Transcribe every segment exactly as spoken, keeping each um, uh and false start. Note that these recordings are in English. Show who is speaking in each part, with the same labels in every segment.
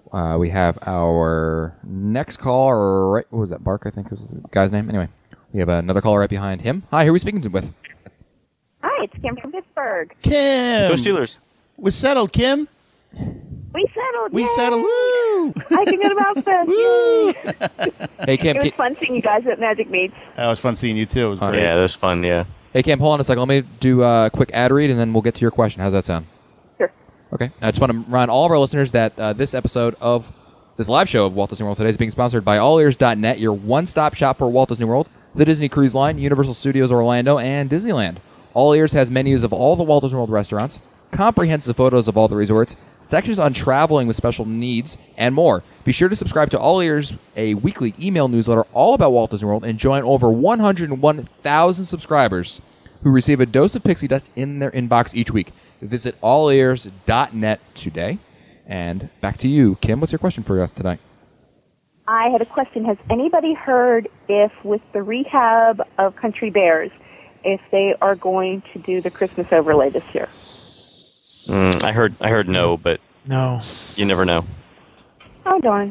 Speaker 1: Uh, we have our next caller, right, what was that, Bark, I think was the guy's name? Anyway, we have another caller right behind him. Hi, who are we speaking to with?
Speaker 2: Hi, it's Kim from Pittsburgh.
Speaker 3: Kim!
Speaker 4: Go Steelers.
Speaker 3: We're settled, Kim.
Speaker 2: We settled,
Speaker 3: We
Speaker 2: yay!
Speaker 3: settled, woo!
Speaker 2: I can go to Mouse Fest,
Speaker 3: Woo!
Speaker 2: yay!
Speaker 1: Hey, Kim.
Speaker 2: It was
Speaker 1: Ki-
Speaker 2: fun seeing you guys at Magic Meets.
Speaker 3: That was fun seeing you, too. It was great.
Speaker 4: Yeah, that was fun, yeah.
Speaker 1: Hey, Kim, hold on a second. Let me do a quick ad read, and then we'll get to your question. How's that sound?
Speaker 2: Sure.
Speaker 1: Okay. I just want to remind all of our listeners that uh, this episode of this live show of Walt Disney World Today is being sponsored by all ears dot net, your one-stop shop for Walt Disney World, the Disney Cruise Line, Universal Studios Orlando, and Disneyland. All Ears has menus of all the Walt Disney World restaurants, comprehensive photos of all the resorts, sections on traveling with special needs, and more. Be sure to subscribe to All Ears, a weekly email newsletter all about Walt Disney World, and join over one hundred one thousand subscribers who receive a dose of pixie dust in their inbox each week. Visit all ears dot net today. And back to you, Kim. What's your question for us tonight?
Speaker 2: I had a question. Has anybody heard if, with the rehab of Country Bears, if they are going to do the Christmas overlay this year?
Speaker 4: Mm, I heard I heard no, but
Speaker 5: No.
Speaker 4: you never know.
Speaker 2: Oh, darn.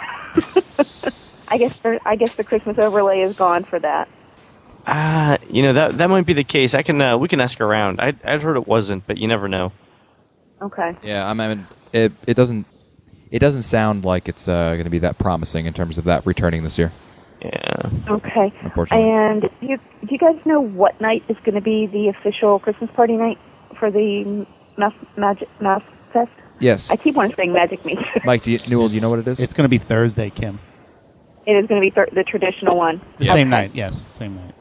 Speaker 2: I guess the, I guess the Christmas overlay is gone for that.
Speaker 4: Ah, you know, that that might be the case. I can uh, we can ask around. I I'd heard it wasn't, but you never know.
Speaker 2: Okay.
Speaker 1: Yeah, I mean, it it doesn't it doesn't sound like it's uh, going to be that promising in terms of that returning this year.
Speaker 4: Yeah.
Speaker 2: Okay.
Speaker 1: Unfortunately.
Speaker 2: And do you, do you guys know what night is going to be the official Christmas party night for the Mouse, Magic, Mouse Fest?
Speaker 1: Yes.
Speaker 2: I keep on saying Magic Meet.
Speaker 1: Mike, do you, Newell, do you know what it is?
Speaker 3: It's going to be Thursday, Kim.
Speaker 2: It is going to be th- the traditional one.
Speaker 3: The same night, yes. Same night.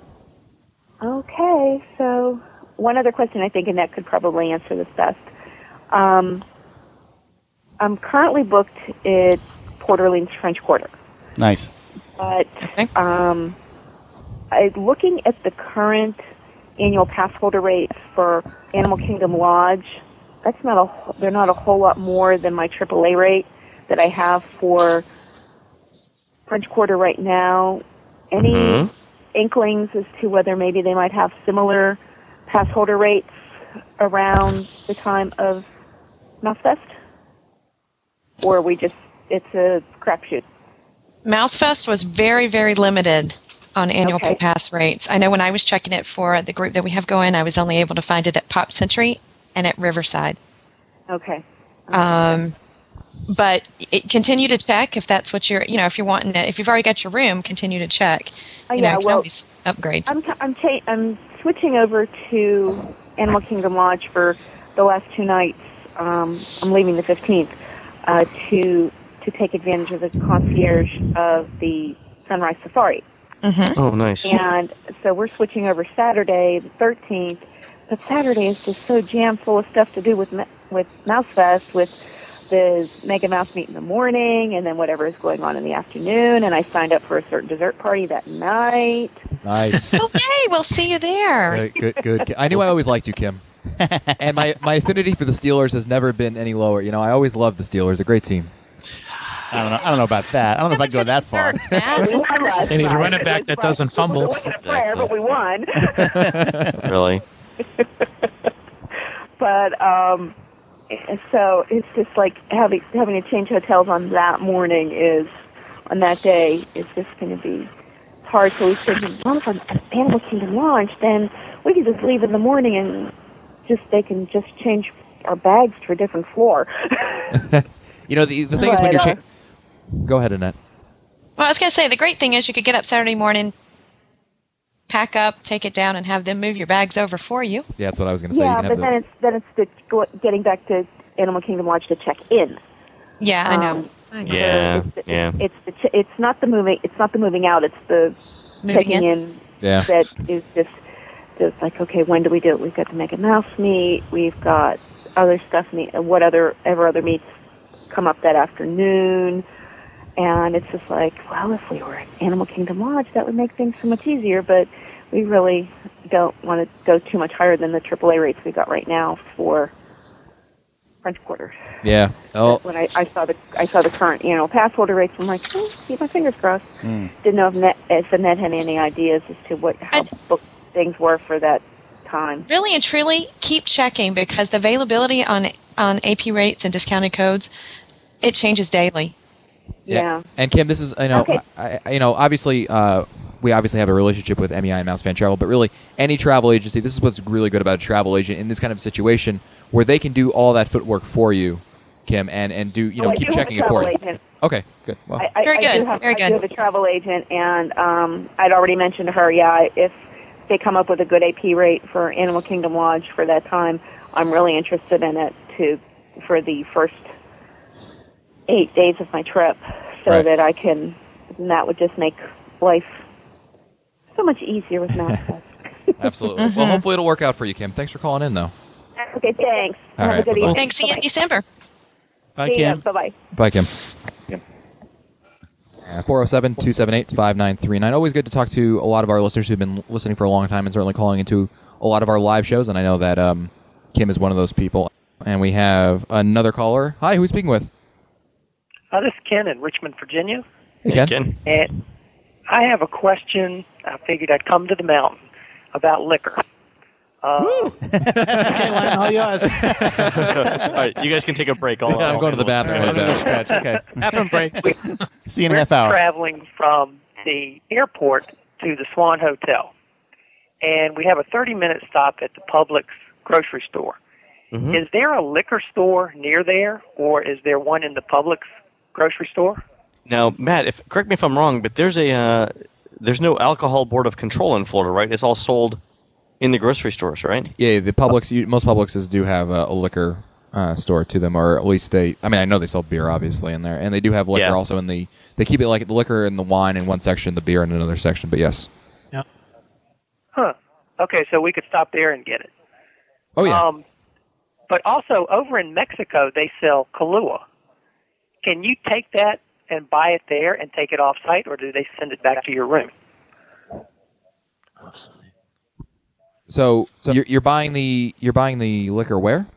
Speaker 2: Okay, so one other question I think Annette could probably answer this best. Um, I'm currently booked at Port Orleans French Quarter,
Speaker 3: Nice.
Speaker 2: but um, I, looking at the current annual pass holder rates for Animal Kingdom Lodge, that's not a they're not a whole lot more than my triple A rate that I have for French Quarter right now. Any
Speaker 4: Mhm.
Speaker 2: inklings as to whether maybe they might have similar pass holder rates around the time of Mouse Fest? Or are we just, it's a crapshoot?
Speaker 6: Mousefest was very, very limited on annual
Speaker 2: Okay.
Speaker 6: pass rates. I know when I was checking it for the group that we have going, I was only able to find it at Pop Century and at Riverside.
Speaker 2: Okay.
Speaker 6: Um, but it, continue to check if that's what you're, you know, if you're wanting it. If you've already got your room, continue to check.
Speaker 2: Oh,
Speaker 6: You
Speaker 2: yeah,
Speaker 6: know, you can
Speaker 2: well,
Speaker 6: always upgrade.
Speaker 2: I'm, t- I'm, cha- I'm switching over to Animal Kingdom Lodge for the last two nights. Um, I'm leaving the fifteenth uh, to to take advantage of the concierge of the Sunrise Safari.
Speaker 6: Mm-hmm.
Speaker 4: Oh, nice.
Speaker 2: And so we're switching over Saturday, the thirteenth. But Saturday is just so jam full of stuff to do with Ma- with Mouse Fest, with the Mega Mouse Meet in the morning, and then whatever is going on in the afternoon. And I signed up for a certain dessert party that night.
Speaker 1: Nice.
Speaker 6: Okay, we'll see you there.
Speaker 1: Good, good, good. I knew I always liked you, Kim. And my, my affinity for the Steelers has never been any lower. You know, I always loved the Steelers. A great team.
Speaker 3: I don't know. I don't know about that. I don't know if I go that far.
Speaker 6: Dessert, man.
Speaker 2: We won last
Speaker 5: They need a
Speaker 2: night.
Speaker 5: running back
Speaker 2: It was
Speaker 5: that doesn't
Speaker 2: bright.
Speaker 5: fumble.
Speaker 2: It wasn't a prayer, but we won.
Speaker 4: Really?
Speaker 2: But um, so it's just like having having to change hotels on that morning is on that day is just going to be hard. So we said, well, if I'm at Animal Kingdom Launch, then we can just leave in the morning and just they can just change our bags to a different floor.
Speaker 1: You know, the, the thing is when
Speaker 2: But,
Speaker 1: you're...
Speaker 2: uh,
Speaker 1: Cha- Go ahead, Annette.
Speaker 6: Well, I was going to say, the great thing is you could get up Saturday morning, pack up, take it down, and have them move your bags over for you.
Speaker 1: Yeah, that's what I was going to say.
Speaker 2: yeah,
Speaker 1: you
Speaker 2: but
Speaker 1: can
Speaker 2: then
Speaker 1: have
Speaker 2: it's then it's the, go- getting back to Animal Kingdom Lodge to check in.
Speaker 6: Yeah, I know.
Speaker 2: Um,
Speaker 6: I know.
Speaker 4: Yeah,
Speaker 2: it's,
Speaker 4: yeah.
Speaker 2: It's the ch- it's not the moving it's not the moving out. It's the
Speaker 6: Moving
Speaker 2: checking
Speaker 6: in.
Speaker 2: in.
Speaker 1: Yeah.
Speaker 2: That is just just like, okay, when do we do it? We've got the Mega Mouse meet. We've got other stuff. Meet, what other ever other meets come up that afternoon? And it's just like, well, if we were at Animal Kingdom Lodge, that would make things so much easier. But we really don't want to go too much higher than the triple A rates we got right now for French Quarter.
Speaker 1: Yeah. Oh,
Speaker 2: When I, I saw the I saw the current annual pass holder rates, I'm like, oh, keep my fingers crossed.
Speaker 3: Mm.
Speaker 2: Didn't know if Net if Annette had any ideas as to what how
Speaker 6: I-
Speaker 2: booked things were for that time.
Speaker 6: Really and truly, keep checking because the availability on on A P rates and discounted codes, it changes daily.
Speaker 2: Yeah.
Speaker 1: And Kim, this is, you know,
Speaker 2: Okay.
Speaker 1: I, I, you know, obviously, uh, we obviously have a relationship with M E I and Mouse Fan Travel, but really, any travel agency, this is what's really good about a travel agent in this kind of situation, where they can do all that footwork for you, Kim, and, and do, you know,
Speaker 2: Oh, I
Speaker 1: keep
Speaker 2: do have a
Speaker 1: checking it for
Speaker 2: travel
Speaker 1: you.
Speaker 2: agent.
Speaker 1: Okay, good. Well,
Speaker 2: I, I,
Speaker 6: Very
Speaker 2: I
Speaker 6: good,
Speaker 2: Do have,
Speaker 6: very
Speaker 2: I
Speaker 6: good.
Speaker 2: do have a travel agent, and um, I'd already mentioned to her, yeah, if they come up with a good A P rate for Animal Kingdom Lodge for that time, I'm really interested in it to for the first eight days of my trip, so
Speaker 1: Right.
Speaker 2: that I can. And that would just make life so much easier with Mouse.
Speaker 1: absolutely. Well, hopefully it'll work out for you, Kim. Thanks for calling in, though.
Speaker 2: Okay, thanks.
Speaker 1: All
Speaker 2: Have
Speaker 1: right,
Speaker 2: a good
Speaker 1: bye-bye.
Speaker 2: evening.
Speaker 6: Thanks. See you in December.
Speaker 3: Bye,
Speaker 2: See ya.
Speaker 3: Kim.
Speaker 2: Bye-bye.
Speaker 1: Bye, Kim. four oh seven, two seven eight, five nine three nine. Always good to talk to a lot of our listeners who've been listening for a long time and certainly calling into a lot of our live shows, and I know that um, Kim is one of those people. And we have another caller. Hi, who's speaking with?
Speaker 5: Uh, this is Ken in Richmond, Virginia,
Speaker 1: Hey,
Speaker 4: Hey,
Speaker 1: Ken.
Speaker 4: Ken.
Speaker 5: and I have a question. I figured I'd come to the mountain about liquor. Uh,
Speaker 3: Okay, Len, all yours.
Speaker 4: All right, you guys can take a break. I'll,
Speaker 1: Yeah, I'm
Speaker 4: I'll
Speaker 1: going to the
Speaker 4: handle it.
Speaker 1: bathroom.
Speaker 3: All right,
Speaker 1: Like
Speaker 3: another
Speaker 1: that.
Speaker 3: stretch. Okay. Bathroom break. See you in a
Speaker 5: we're
Speaker 3: half hour.
Speaker 5: traveling from the airport to the Swan Hotel, and we have a thirty-minute stop at the Publix grocery store.
Speaker 4: Mhm.
Speaker 5: Is there a liquor store near there, or is there one in the Publix grocery store?
Speaker 4: Now, Matt, if correct me if I'm wrong, but there's a uh, there's no alcohol board of control in Florida, right? It's all sold in the grocery stores, right?
Speaker 1: Yeah, the Publix, you- most Publixes do have a, a liquor uh, store to them, or at least they, I mean, I know they sell beer, obviously, in there, and they do have liquor
Speaker 4: Yeah.
Speaker 1: also in the, they keep it like the liquor and the wine in one section, the beer in another section, but yes.
Speaker 5: Huh. Okay, so we could stop there and get it.
Speaker 1: Oh, yeah.
Speaker 5: Um, but also over in Mexico, they sell Kahlua. Can you take that and buy it there and take it off site, or do they send it back to your room?
Speaker 1: So, you're, you're buying the you're buying the liquor where?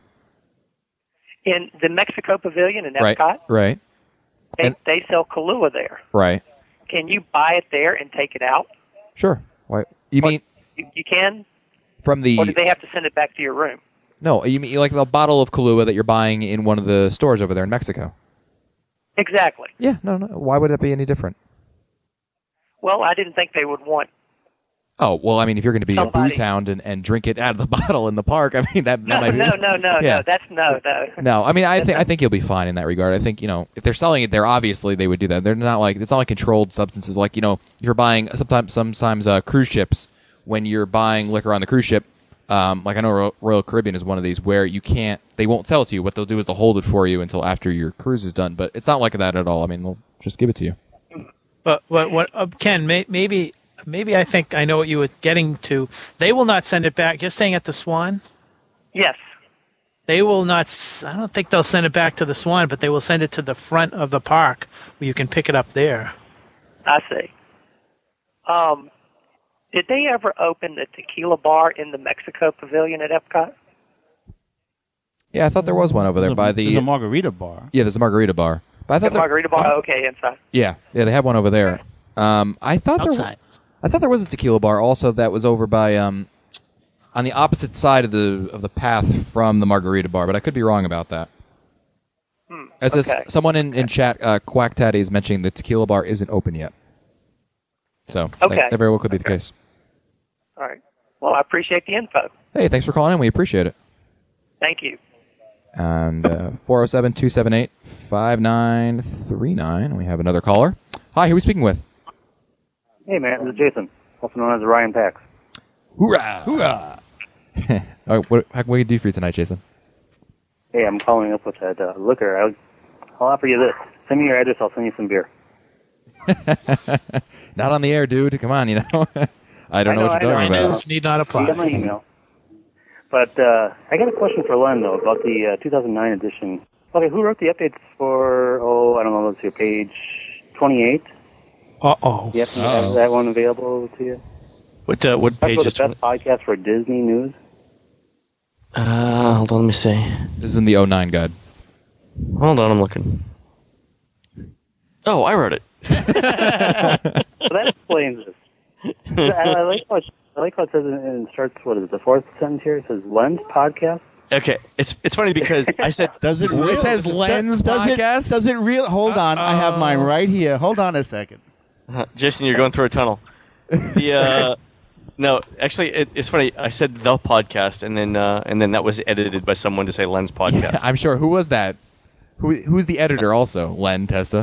Speaker 5: In the Mexico Pavilion in
Speaker 1: Right,
Speaker 5: Epcot,
Speaker 1: right,
Speaker 5: they,
Speaker 1: And-
Speaker 5: they sell Kahlua there.
Speaker 1: right.
Speaker 5: Can you buy it there and take it out?
Speaker 1: Sure. Why? You
Speaker 5: Or-
Speaker 1: mean
Speaker 5: You, you can,
Speaker 1: from the?
Speaker 5: or do they have to send it back to your room?
Speaker 1: No, you mean like the bottle of Kahlua that you're buying in one of the stores over there in Mexico?
Speaker 5: Exactly.
Speaker 1: Yeah. No, no. Why would that be any different?
Speaker 5: Well, I didn't think they would want.
Speaker 1: Oh, well, I mean, if you're going to be
Speaker 5: Somebody-
Speaker 1: a booze hound and, and drink it out of the bottle in the park, I mean, that, that
Speaker 5: No,
Speaker 1: might be...
Speaker 5: no, no, no,
Speaker 1: Yeah.
Speaker 5: no. That's no, no.
Speaker 1: No, I mean, I think I think you'll be fine in that regard. I think, you know, if they're selling it there, obviously they would do that. They're not like, it's not like controlled substances. Like, you know, you're buying sometimes sometimes uh, cruise ships, when you're buying liquor on the cruise ship, um, like I know Royal, Royal Caribbean is one of these where you can't, they won't sell it to you. What they'll do is they'll hold it for you until after your cruise is done. But it's not like that at all. I mean, they'll just give it to you.
Speaker 7: But what what uh, Ken may, maybe maybe I think I know what you were getting to. They will not send it back. You're staying at the Swan.
Speaker 5: Yes.
Speaker 7: They will not. s- I don't think they'll send it back to the Swan, but they will send it to the front of the park where you can pick it up there.
Speaker 5: I see. Um, did they ever open the tequila bar in the Mexico Pavilion at Epcot?
Speaker 1: Yeah, I thought there was one over there
Speaker 3: There's a-
Speaker 1: by the...
Speaker 3: There's a margarita bar.
Speaker 1: yeah, there's a margarita bar. But I
Speaker 5: The
Speaker 1: thought there,
Speaker 5: margarita bar? Okay, inside.
Speaker 1: yeah, yeah, they have one over there. Um, I thought there,
Speaker 7: Outside.
Speaker 1: I thought there was a tequila bar also that was over by um, on the opposite side of the of the path from the margarita bar, but I could be wrong about that.
Speaker 5: Hmm,
Speaker 1: As this,
Speaker 5: okay.
Speaker 1: someone in, in chat, uh, Quack Tatty is mentioning the tequila bar isn't open yet. So
Speaker 5: Okay.
Speaker 1: that, that very well could be the
Speaker 5: Okay.
Speaker 1: case.
Speaker 5: All right. Well, I appreciate the info.
Speaker 1: Hey, thanks for calling in. We appreciate it.
Speaker 5: Thank you.
Speaker 1: And uh, four oh seven, two seven eight, five nine three nine. We have another caller. Hi, who are we speaking with?
Speaker 8: Hey, man, this is Jason, also known as Ryan Pax.
Speaker 1: Hoorah! Hoorah! All right, what, how can we do for you tonight, Jason?
Speaker 8: Hey, I'm following up with that uh, liquor. I'll, I'll offer you this. Send me your address. I'll send you some beer.
Speaker 1: Not on the air, dude. Come on, you know. I don't
Speaker 8: I
Speaker 1: know,
Speaker 8: know,
Speaker 1: what you're
Speaker 8: I
Speaker 1: talking
Speaker 8: know, I
Speaker 1: about.
Speaker 8: know.
Speaker 7: This need not
Speaker 8: You
Speaker 7: apply.
Speaker 8: got my email. But uh, I got a question for Len, though, about the uh, two thousand nine edition. Okay, who wrote the updates for, oh, I don't know, let's see, page twenty-eight?
Speaker 7: Uh oh.
Speaker 8: You happen to have that one available to you?
Speaker 4: What uh, what
Speaker 8: Talk
Speaker 4: page
Speaker 8: about
Speaker 4: is
Speaker 8: the best podcast for Disney news.
Speaker 4: Uh, hold on, let me see.
Speaker 1: This is in the oh nine guide.
Speaker 4: Hold on, I'm looking. Oh, I wrote it.
Speaker 8: So that explains this. I, I like how it, I like how it says it, it starts, what is it, the fourth sentence here? It says Len's podcast.
Speaker 4: Okay, it's it's funny because I said
Speaker 3: Does it?
Speaker 1: It
Speaker 3: real-
Speaker 1: says Lens
Speaker 3: does
Speaker 1: Podcast?
Speaker 3: It, does it real? Hold on, I have mine right here. Hold on a second.
Speaker 4: Uh, Jason, you're going through a tunnel. The uh, no, actually, it, it's funny. I said the podcast, and then uh, and then that was edited by someone to say Lens Podcast.
Speaker 1: Yeah, I'm sure. Who was that? Who Who's the editor also? Len Testa?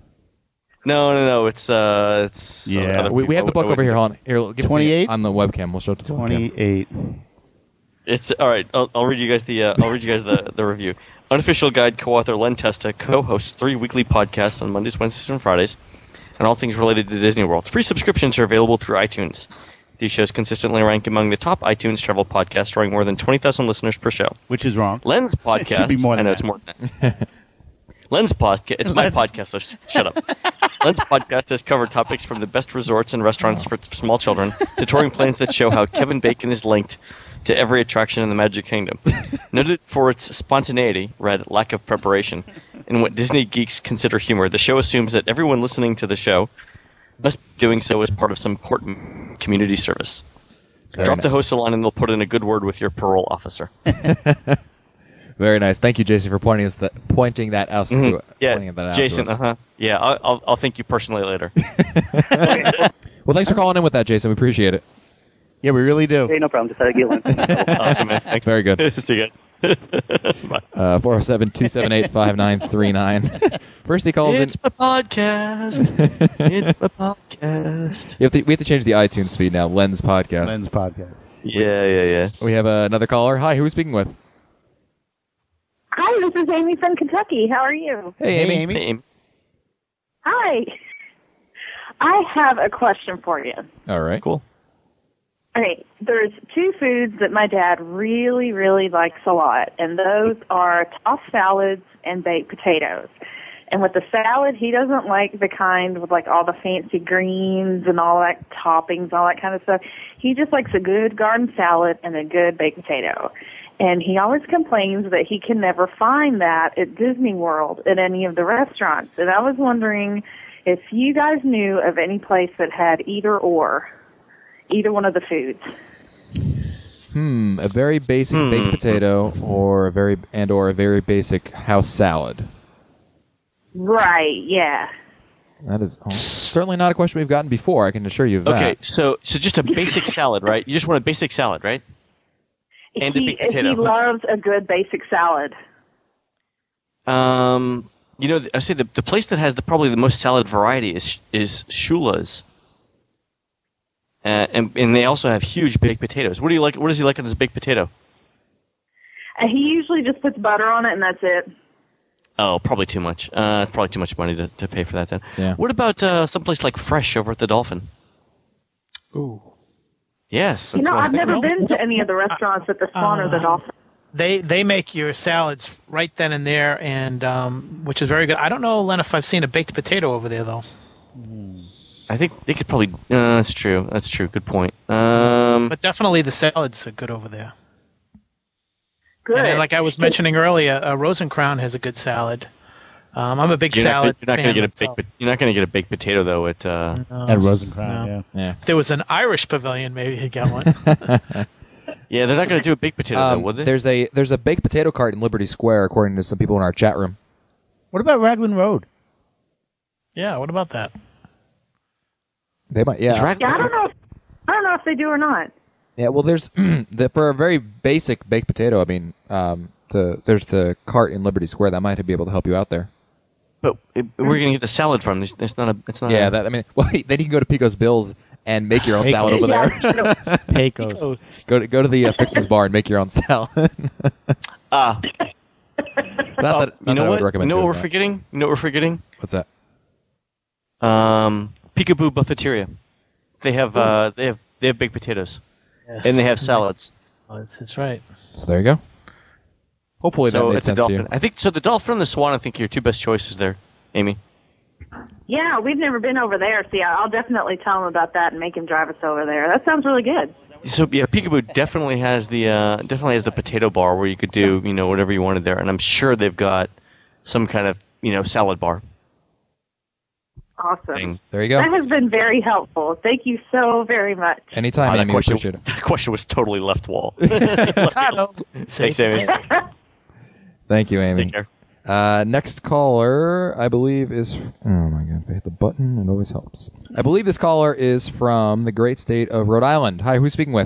Speaker 4: No, no, no. It's uh, it's uh,
Speaker 3: Yeah.
Speaker 4: other
Speaker 1: We, we have the
Speaker 4: people.
Speaker 1: book over here. Hold on. Here, give it to me
Speaker 3: twenty-eight?
Speaker 1: on the webcam. We'll show it to the webcam.
Speaker 3: Twenty-eight.
Speaker 4: It's all right. I'll, I'll read you guys the uh, I'll read you guys the, the review. Unofficial guide co-author Len Testa co-hosts three weekly podcasts on Mondays, Wednesdays, and Fridays, and all things related to Disney World. Free subscriptions are available through iTunes. These shows consistently rank among the top iTunes travel podcasts, drawing more than twenty thousand listeners per show.
Speaker 3: Which is wrong.
Speaker 4: Lens Podcast.
Speaker 3: It should be more than
Speaker 4: I know
Speaker 3: that.
Speaker 4: it's more than that. Lens Podcast. It's my
Speaker 3: Lens-
Speaker 4: podcast, so sh- shut up. Lens Podcast has covered topics from the best resorts and restaurants for small children to touring plans that show how Kevin Bacon is linked to every attraction in the Magic Kingdom. Noted for its spontaneity, read lack of preparation, and what Disney geeks consider humor, the show assumes that everyone listening to the show must be doing so as part of some important community service.
Speaker 1: Very
Speaker 4: Drop
Speaker 1: nice.
Speaker 4: the host a line and they'll put in a good word with your parole officer.
Speaker 1: Very nice. Thank you, Jason, for pointing us that pointing that out to
Speaker 4: Mhm. Yeah,
Speaker 1: pointing that out
Speaker 4: Jason.
Speaker 1: to us.
Speaker 4: Uh huh. Yeah, I'll, I'll I'll thank you personally later.
Speaker 1: Well, thanks for calling in with that, Jason. We appreciate it.
Speaker 3: Yeah, we really do.
Speaker 8: Hey, no problem. Just had to get one.
Speaker 4: Awesome, man. Thanks.
Speaker 1: Very good.
Speaker 4: See you guys. Bye.
Speaker 1: Uh, four oh seven, two seven eight, five nine three nine. First, he calls in.
Speaker 4: It's my podcast. It's my podcast.
Speaker 1: You have to, we have to change the iTunes feed now. Lens Podcast.
Speaker 3: Lens podcast.
Speaker 4: Yeah, yeah, yeah.
Speaker 1: We have uh, another caller. Hi, who are we speaking with?
Speaker 2: Hi, this is Amy from Kentucky. How are you?
Speaker 1: Hey, Amy.
Speaker 3: Hey, Amy.
Speaker 4: Hey, Amy.
Speaker 2: Hi. I have a question for you.
Speaker 1: All right.
Speaker 4: Cool.
Speaker 2: Okay, there's two foods that my dad really, really likes a lot, and those are tossed salads and baked potatoes. And with the salad, he doesn't like the kind with like all the fancy greens and all that toppings, all that kind of stuff. He just likes a good garden salad and a good baked potato. And he always complains that he can never find that at Disney World at any of the restaurants. And I was wondering if you guys knew of any place that had either or. Either one of the foods.
Speaker 1: Hmm. A very basic
Speaker 4: Hmm.
Speaker 1: baked potato, or a very and or a very basic house salad.
Speaker 2: Right, yeah.
Speaker 1: That is oh, certainly not a question we've gotten before. I can assure you of that.
Speaker 4: Okay, so so just a basic salad, right? You just want a basic salad, right? And a
Speaker 2: he,
Speaker 4: baked potato.
Speaker 2: he loves a good basic salad.
Speaker 4: Um, you know, I say the the place that has the probably the most salad variety is is Shula's. Uh, and and they also have huge baked potatoes. What do you like? What does he like on his baked potato?
Speaker 2: Uh, he usually just puts butter on it and that's it.
Speaker 4: Oh, probably too much. Uh, probably too much money to, to pay for that then.
Speaker 1: Yeah.
Speaker 4: What about uh, someplace like Fresh over at the Dolphin?
Speaker 7: Ooh.
Speaker 4: Yes.
Speaker 2: You
Speaker 4: That's
Speaker 2: know,
Speaker 4: what I was
Speaker 2: I've never
Speaker 4: thinking.
Speaker 2: been to any of the restaurants at the Swan or the Dolphin.
Speaker 7: They they make your salads right then and there, and um, which is very good. I don't know, Len, if I've seen a baked potato over there though.
Speaker 4: I think they could probably. Uh, that's true. That's true. Good point. Um,
Speaker 7: But definitely the salads are good over there.
Speaker 2: Good.
Speaker 7: And then, like I was mentioning earlier, uh, Rosencrown has a good salad. Um, I'm a big
Speaker 4: you're
Speaker 7: salad
Speaker 4: not, gonna- you're not
Speaker 7: fan
Speaker 4: going to get a
Speaker 7: myself.
Speaker 4: baked. You're not going to get a baked potato though at. Uh,
Speaker 7: No,
Speaker 3: At Rosencrown,
Speaker 7: no.
Speaker 3: yeah.
Speaker 1: Yeah.
Speaker 7: If there was an Irish pavilion, maybe he'd get one.
Speaker 4: yeah, they're not going to do a baked potato though,
Speaker 1: Um,
Speaker 4: would they?
Speaker 1: there's a there's a baked potato cart in Liberty Square, according to some people in our chat room.
Speaker 3: What about Raglan Road?
Speaker 7: Yeah, what about that?
Speaker 1: They might.
Speaker 4: Is
Speaker 1: Yeah.
Speaker 4: Rag-
Speaker 2: Yeah, I don't know. If, I don't know if they do or not.
Speaker 1: Yeah. Well, there's the, for a very basic baked potato. I mean, um, the there's the cart in Liberty Square that might be able to help you out there.
Speaker 4: But it, where are you going to get the salad from? There's, there's not a. It's not.
Speaker 1: Yeah.
Speaker 4: A,
Speaker 1: That I mean, well, then you can go to Pico's Bills and make your own salad over there.
Speaker 3: Pecos.
Speaker 1: go to go to the uh, Fixins bar and make your own salad.
Speaker 4: Ah.
Speaker 1: Not that,
Speaker 4: Oh,
Speaker 1: not
Speaker 4: you know
Speaker 1: that I would
Speaker 4: what?
Speaker 1: recommend
Speaker 4: You know what
Speaker 1: doing
Speaker 4: we're
Speaker 1: that.
Speaker 4: forgetting? You know what we're forgetting?
Speaker 1: What's that?
Speaker 4: Um, Peekaboo Buffeteria. They have uh, they have they have baked potatoes
Speaker 7: Yes.
Speaker 4: and they have salads.
Speaker 7: Oh, that's, that's right.
Speaker 1: So there you go. Hopefully that
Speaker 4: So
Speaker 1: made
Speaker 4: it's a
Speaker 1: sense to
Speaker 4: dolphin.
Speaker 1: you.
Speaker 4: I think so. The dolphin and the swan. I think are your two best choices there, Amy.
Speaker 2: Yeah, we've never been over there. See, I'll definitely tell him about that and make him drive us over there. That sounds really good.
Speaker 4: So yeah, Peekaboo definitely has the uh, definitely has the potato bar where you could do you know whatever you wanted there, and I'm sure they've got some kind of you know salad bar.
Speaker 2: Awesome.
Speaker 4: thing.
Speaker 1: There you go.
Speaker 2: That has been very helpful. Thank you so very much.
Speaker 1: Anytime,
Speaker 4: Wow, that,
Speaker 1: Amy. We
Speaker 4: question
Speaker 1: appreciate
Speaker 4: was,
Speaker 1: it.
Speaker 4: that question was totally left wall.
Speaker 7: Potato.
Speaker 4: Thanks, Amy.
Speaker 1: Thank you, Amy.
Speaker 4: Take care.
Speaker 1: Uh, next caller, I believe, is... Oh, my God. If I hit the button, it always helps. I believe this caller is from the great state of Rhode Island. Hi, who's speaking with?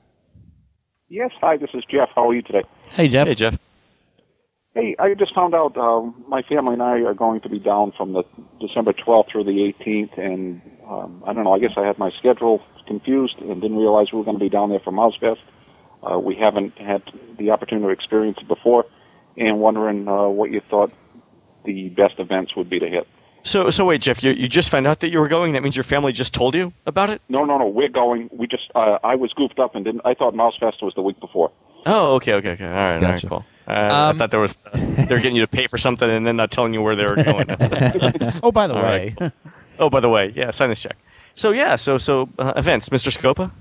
Speaker 9: Yes, hi, this is Jeff. How are you today?
Speaker 3: Hey, Jeff.
Speaker 4: Hey, Jeff.
Speaker 9: Hey, I just found out um, my family and I are going to be down from the December twelfth through the eighteenth, and um, I don't know, I guess I had my schedule confused and didn't realize we were going to be down there for MouseFest. Uh, we haven't had the opportunity to experience it before, and wondering uh, what you thought the best events would be to hit.
Speaker 4: So, so wait, Jeff, you, you just found out that you were going? That means your family just told you about it?
Speaker 9: No, no, no, we're going. We just, uh, I was goofed up and didn't, I thought MouseFest was the week before.
Speaker 4: Oh, okay, okay, okay. All right,
Speaker 1: Gotcha.
Speaker 4: all right, cool. Uh,
Speaker 1: Um,
Speaker 4: I thought there was uh, they were getting you to pay for something and then not telling you where they were going.
Speaker 3: Oh, by the
Speaker 4: All
Speaker 3: way.
Speaker 4: right. Oh, by the way, yeah, sign this check. So yeah, so so uh, events, Mister Scopa.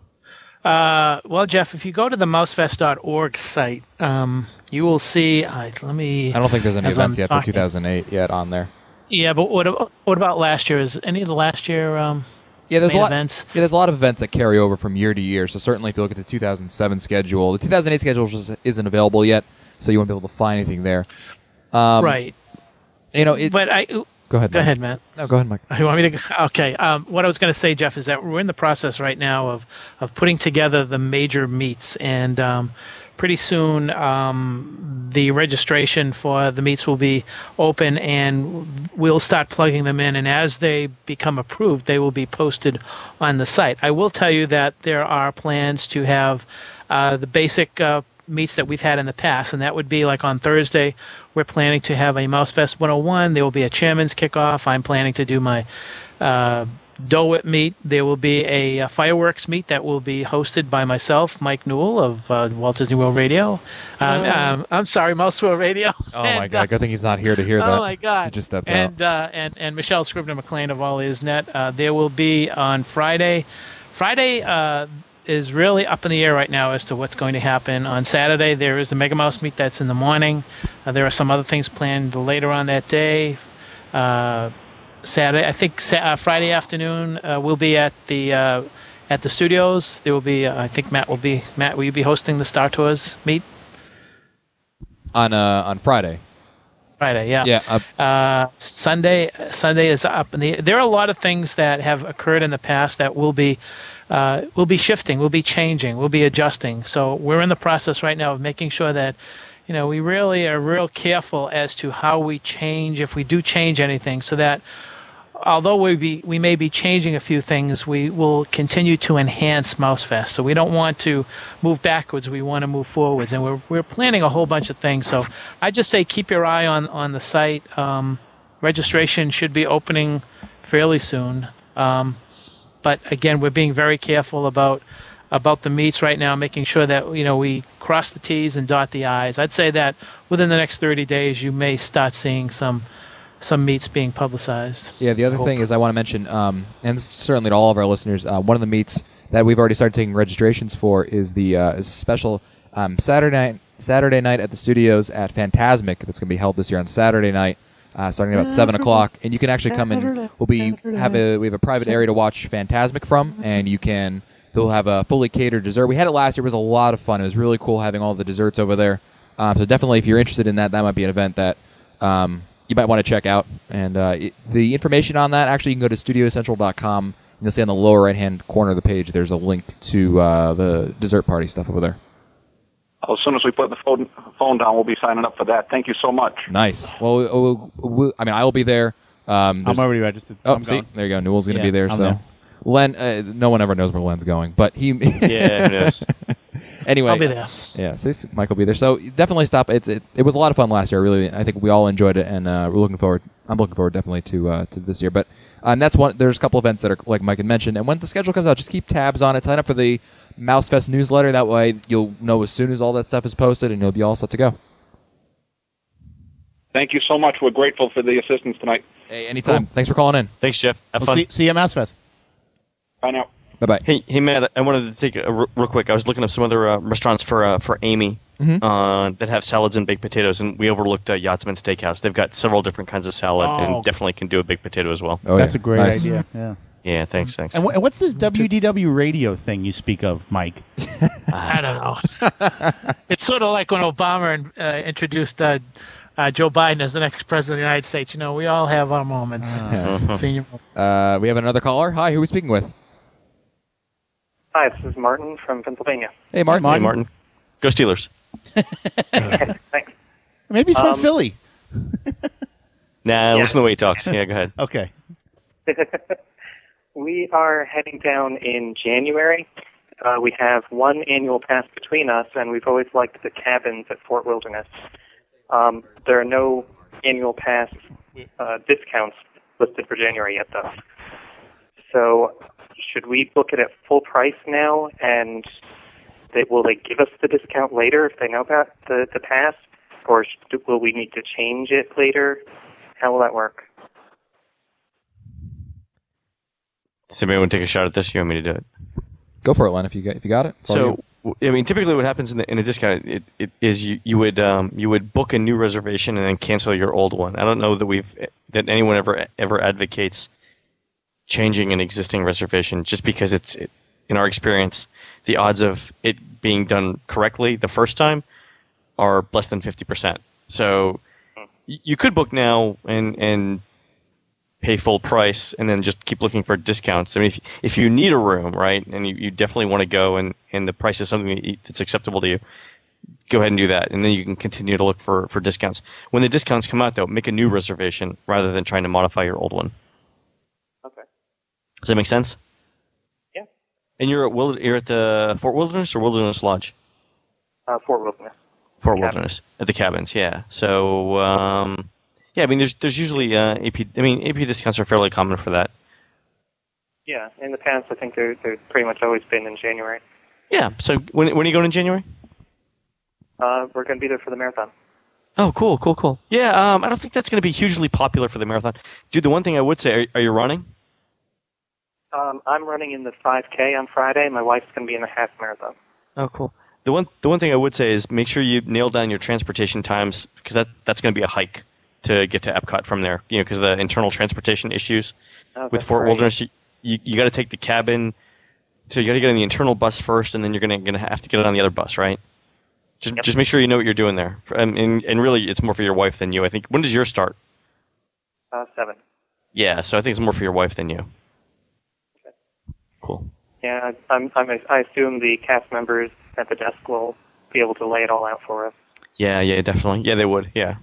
Speaker 7: Uh, well, Jeff, if you go to the mousefest dot org site, um, you will see. Uh, let me.
Speaker 1: I don't think there's any
Speaker 7: as
Speaker 1: events
Speaker 7: I'm
Speaker 1: yet for
Speaker 7: talking.
Speaker 1: two thousand eight yet on there.
Speaker 7: Yeah, but what about, what about last year? Is any of the last year um,
Speaker 1: Yeah, there's a
Speaker 7: main
Speaker 1: lot.
Speaker 7: events?
Speaker 1: Yeah, there's a lot of events that carry over from year to year. So certainly, if you look at the two thousand seven schedule, the two thousand eight schedule just isn't available yet, so you won't be able to find anything there. Um,
Speaker 7: Right.
Speaker 1: You know, it,
Speaker 7: But I
Speaker 1: go ahead.
Speaker 7: go
Speaker 1: Mike.
Speaker 7: ahead, Matt.
Speaker 1: No, go ahead, Mike.
Speaker 7: You want me to? Okay. Um, what I was going to say, Jeff, is that we're in the process right now of, of putting together the major meets, and um, pretty soon um, the registration for the meets will be open, and we'll start plugging them in. And as they become approved, they will be posted on the site. I will tell you that there are plans to have uh, the basic uh, meets that we've had in the past, and that would be like on Thursday. We're planning to have a MouseFest one oh one. There will be a chairman's kickoff. I'm planning to do my uh, Dole Whip meet. There will be a, a fireworks meet that will be hosted by myself, Mike Newell of uh, Walt Disney World Radio. Um, um, I'm sorry, Mouse World Radio.
Speaker 1: Oh my
Speaker 7: And,
Speaker 1: God!
Speaker 7: uh,
Speaker 1: Good thing he's not here to hear that.
Speaker 7: Oh my God!
Speaker 1: He just stepped
Speaker 7: and, Uh, and and Michelle Scribner McLean of All Is Net. Uh, there will be on Friday. Friday uh, is really up in the air right now as to what's going to happen. On Saturday, there is the Mega Mouse meet that's in the morning. Uh, there are some other things planned later on that day. Uh, Saturday, I think sa- uh, Friday afternoon uh, we'll be at the uh, at the studios. There will be, uh, I think Matt will be. Matt, will you be hosting the Star Tours meet?
Speaker 1: on uh, on Friday.
Speaker 7: Friday, yeah.
Speaker 1: Yeah. Uh,
Speaker 7: Uh, Sunday, Sunday is up in the. There are a lot of things that have occurred in the past that will be, uh, will be shifting, will be changing, will be adjusting. So we're in the process right now of making sure that, you know, we really are real careful as to how we change, if we do change anything, so that although we be we may be changing a few things, we will continue to enhance MouseFest. So we don't want to move backwards; we want to move forwards, and we're we're planning a whole bunch of things. So I just say keep your eye on on the site. Um, registration should be opening fairly soon, um, but again, we're being very careful about about the meets right now, making sure that you know we cross the T's and dot the I's. I'd say that within the next thirty days, you may start seeing some. some meets being publicized.
Speaker 1: Yeah, the other thing is I want to mention, um, and certainly to all of our listeners, uh, one of the meets that we've already started taking registrations for is the uh, is a special um, Saturday night, Saturday night at the studios at Fantasmic that's going to be held this year on Saturday night, uh, starting about seven o'clock, and you can actually come in. We'll be have a we have a private area to watch Fantasmic from, and you can. They'll have a fully catered dessert. We had it last year; it was a lot of fun. It was really cool having all the desserts over there. Um, so definitely, if you're interested in that, that might be an event that. Um, you might want to check out. And uh, it, the information on that, actually, you can go to studio central dot com. You'll see on the lower right-hand corner of the page, there's a link to uh, the dessert party stuff over there.
Speaker 9: As soon as we put the phone, phone down, we'll be signing up for that. Thank you so much.
Speaker 1: Nice. Well, we, we, we, I mean, I will be there. Um,
Speaker 3: I'm
Speaker 1: there's-
Speaker 3: already registered.
Speaker 1: Oh,
Speaker 3: I'm
Speaker 1: see,
Speaker 3: going.
Speaker 1: there you go. Newell's going to
Speaker 3: Yeah,
Speaker 1: be there.
Speaker 3: I'm
Speaker 1: so,
Speaker 3: there.
Speaker 1: Len, uh, no one ever knows where Len's going, but he.
Speaker 4: Yeah, who knows?
Speaker 1: Anyway,
Speaker 7: I'll be there.
Speaker 1: Yeah, so Mike will be there. So definitely stop. It's it, it was a lot of fun last year. Really, I think we all enjoyed it, and uh, we're looking forward. I'm looking forward definitely to uh, to this year. But um, that's one. There's a couple events that are like Mike had mentioned, and when the schedule comes out, just keep tabs on it. Sign up for the MouseFest newsletter. That way, you'll know as soon as all that stuff is posted, and you'll be all set to go.
Speaker 9: Thank you so much. We're grateful for the assistance tonight.
Speaker 1: Hey, anytime. Thanks for calling in.
Speaker 4: Thanks, Jeff. Have
Speaker 3: We'll
Speaker 4: fun.
Speaker 3: see, see you at MouseFest.
Speaker 9: Bye now.
Speaker 1: Bye bye.
Speaker 4: Hey, hey, Matt. I wanted to take a, real quick. I was looking up some other uh, restaurants for uh, for Amy
Speaker 1: Mhm.
Speaker 4: uh, that have salads and baked potatoes, and we overlooked uh, Yachtsman Steakhouse. They've got several different kinds of salad,
Speaker 10: Oh.
Speaker 4: and definitely can do a baked potato as well.
Speaker 1: Oh,
Speaker 10: That's
Speaker 1: yeah.
Speaker 10: a great
Speaker 1: Nice.
Speaker 10: idea. Yeah.
Speaker 4: Yeah, thanks, thanks.
Speaker 10: And, wh- and what's this W D W radio thing you speak of, Mike?
Speaker 7: I don't know. It's sort of like when Obama uh, introduced uh, uh, Joe Biden as the next president of the United States. You know, we all have our moments.
Speaker 4: Mhm.
Speaker 7: Senior.
Speaker 1: Uh, we have another caller. Hi, who are we speaking with?
Speaker 5: Hi, this is Martin from Pennsylvania.
Speaker 1: Hey, Martin.
Speaker 4: Hey, Martin. Go Steelers.
Speaker 5: Thanks.
Speaker 10: Maybe he's from
Speaker 5: Um,
Speaker 10: Philly.
Speaker 4: Nah,
Speaker 5: Yeah.
Speaker 4: listen to the way he talks. Yeah, go ahead.
Speaker 10: Okay.
Speaker 5: We are heading down in January. Uh, we have one annual pass between us, and we've always liked the cabins at Fort Wilderness. Um, there are no annual pass uh, discounts listed for January yet, though. So should we book it at full price now, and they, will they give us the discount later if they know about the, the pass, or sh- will we need to change it later? How will that work?
Speaker 4: Does anybody want to take a shot at this? You want me to do it?
Speaker 1: Go for it, Len, if you got, if you got it. It's all you.
Speaker 4: So, w- I mean, typically what happens in, the, in a discount it, it is you, you would um, you would book a new reservation and then cancel your old one. I don't know that we've that anyone ever ever advocates changing an existing reservation just because it's it, in our experience the odds of it being done correctly the first time are less than fifty percent. So y- you could book now and and pay full price and then just keep looking for discounts. I mean, if, if you need a room, right, and you, you definitely want to go and, and the price is something that you- that's acceptable to you, go ahead and do that. And then you can continue to look for, for discounts. When the discounts come out, though, make a new reservation rather than trying to modify your old one.
Speaker 5: Okay.
Speaker 4: Does that make sense?
Speaker 5: Yeah.
Speaker 4: And you're at, Wild- you're at the Fort Wilderness or Wilderness Lodge?
Speaker 5: Uh, Fort Wilderness.
Speaker 4: Fort
Speaker 5: Cabin.
Speaker 4: Wilderness. At the cabins, yeah. So, um, yeah, I mean, there's there's usually uh, A P. I mean, A P discounts are fairly common for that.
Speaker 5: Yeah, in the past, I think they're they're pretty much always been in January.
Speaker 4: Yeah. So when when are you going in January?
Speaker 5: Uh, we're going to be there for the marathon.
Speaker 4: Oh, cool, cool, cool. Yeah, um, I don't think that's going to be hugely popular for the marathon. Dude, the one thing I would say, are, are you running?
Speaker 5: Um, I'm running in the five K on Friday. My wife's going to be in the half marathon.
Speaker 4: Oh, cool. The one the one thing I would say is make sure you nail down your transportation times because that that's going to be a hike to get to Epcot from there. You know, because the internal transportation issues
Speaker 5: Oh,
Speaker 4: with
Speaker 5: that's
Speaker 4: Fort
Speaker 5: great.
Speaker 4: Wilderness, you you, you got to take the cabin. So you got to get on the internal bus first, and then you're gonna gonna have to get on the other bus, right? Just
Speaker 5: Yep.
Speaker 4: just make sure you know what you're doing there. And, and and really, it's more for your wife than you. I think. When does yours start?
Speaker 5: Uh, seven.
Speaker 4: Yeah, so I think it's more for your wife than you. Cool.
Speaker 5: Yeah, I'm, I'm, I assume the cast members at the desk will be able to lay it all out for us.
Speaker 4: Yeah, yeah, definitely. Yeah, they would. Yeah.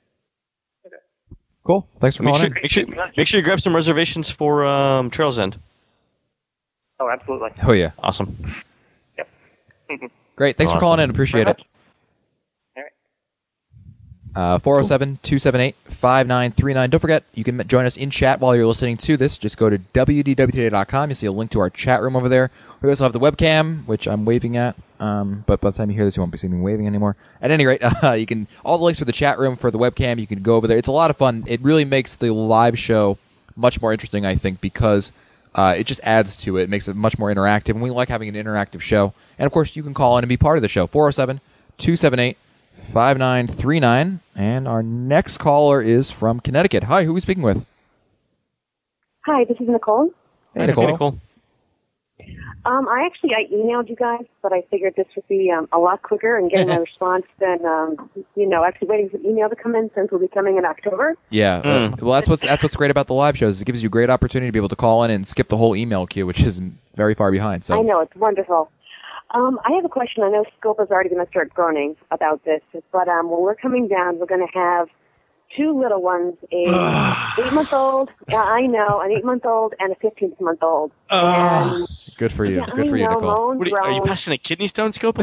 Speaker 1: Cool. Thanks for
Speaker 4: Make
Speaker 1: calling
Speaker 4: sure,
Speaker 1: in.
Speaker 4: make sure, make sure you grab some reservations for um, Trails End.
Speaker 5: Oh, absolutely.
Speaker 1: Oh, yeah.
Speaker 4: Awesome.
Speaker 5: Yep.
Speaker 1: Great. Thanks for
Speaker 4: Awesome.
Speaker 1: calling in. Appreciate
Speaker 5: Very
Speaker 1: it.
Speaker 5: All right.
Speaker 1: Uh, four oh seven, two seven eight, five nine three nine. Don't forget, you can join us in chat while you're listening to this. Just go to w d w today dot com. You'll see a link to our chat room over there. We also have the webcam, which I'm waving at, um, but by the time you hear this, you won't be seeing me waving anymore. At any rate, uh, you can all the links for the chat room, for the webcam, you can go over there. It's a lot of fun. It really makes the live show much more interesting, I think, because uh, it just adds to it. It makes it much more interactive, and we like having an interactive show. And, of course, you can call in and be part of the show. four oh seven, two seven eight, five nine three nine. And our next caller is from Connecticut. Hi, who are we speaking with?
Speaker 11: Hi, this is Nicole.
Speaker 1: Hey, Nicole.
Speaker 4: Hey, Nicole.
Speaker 11: Um, I actually I emailed you guys, but I figured this would be um, a lot quicker and getting a response than um, you know actually waiting for the email to come in since we'll be coming in October.
Speaker 1: Yeah.
Speaker 4: Mm.
Speaker 1: uh, Well, that's what's that's what's great about the live shows. It gives you a great opportunity to be able to call in and skip the whole email queue, which is very far behind. So
Speaker 11: I know it's wonderful. Um, I have a question. I know Scope is already going to start groaning about this, but um, when we're coming down, we're going to have two little ones, a eight-month-old. Yeah, I know, an eight-month-old and a fifteen-month-old. And
Speaker 1: good for you.
Speaker 11: yeah,
Speaker 1: Good
Speaker 11: I
Speaker 1: for you,
Speaker 11: know,
Speaker 1: Nicole.
Speaker 11: moan,
Speaker 4: What are, you, are you
Speaker 11: groan.
Speaker 4: passing a kidney stone scope?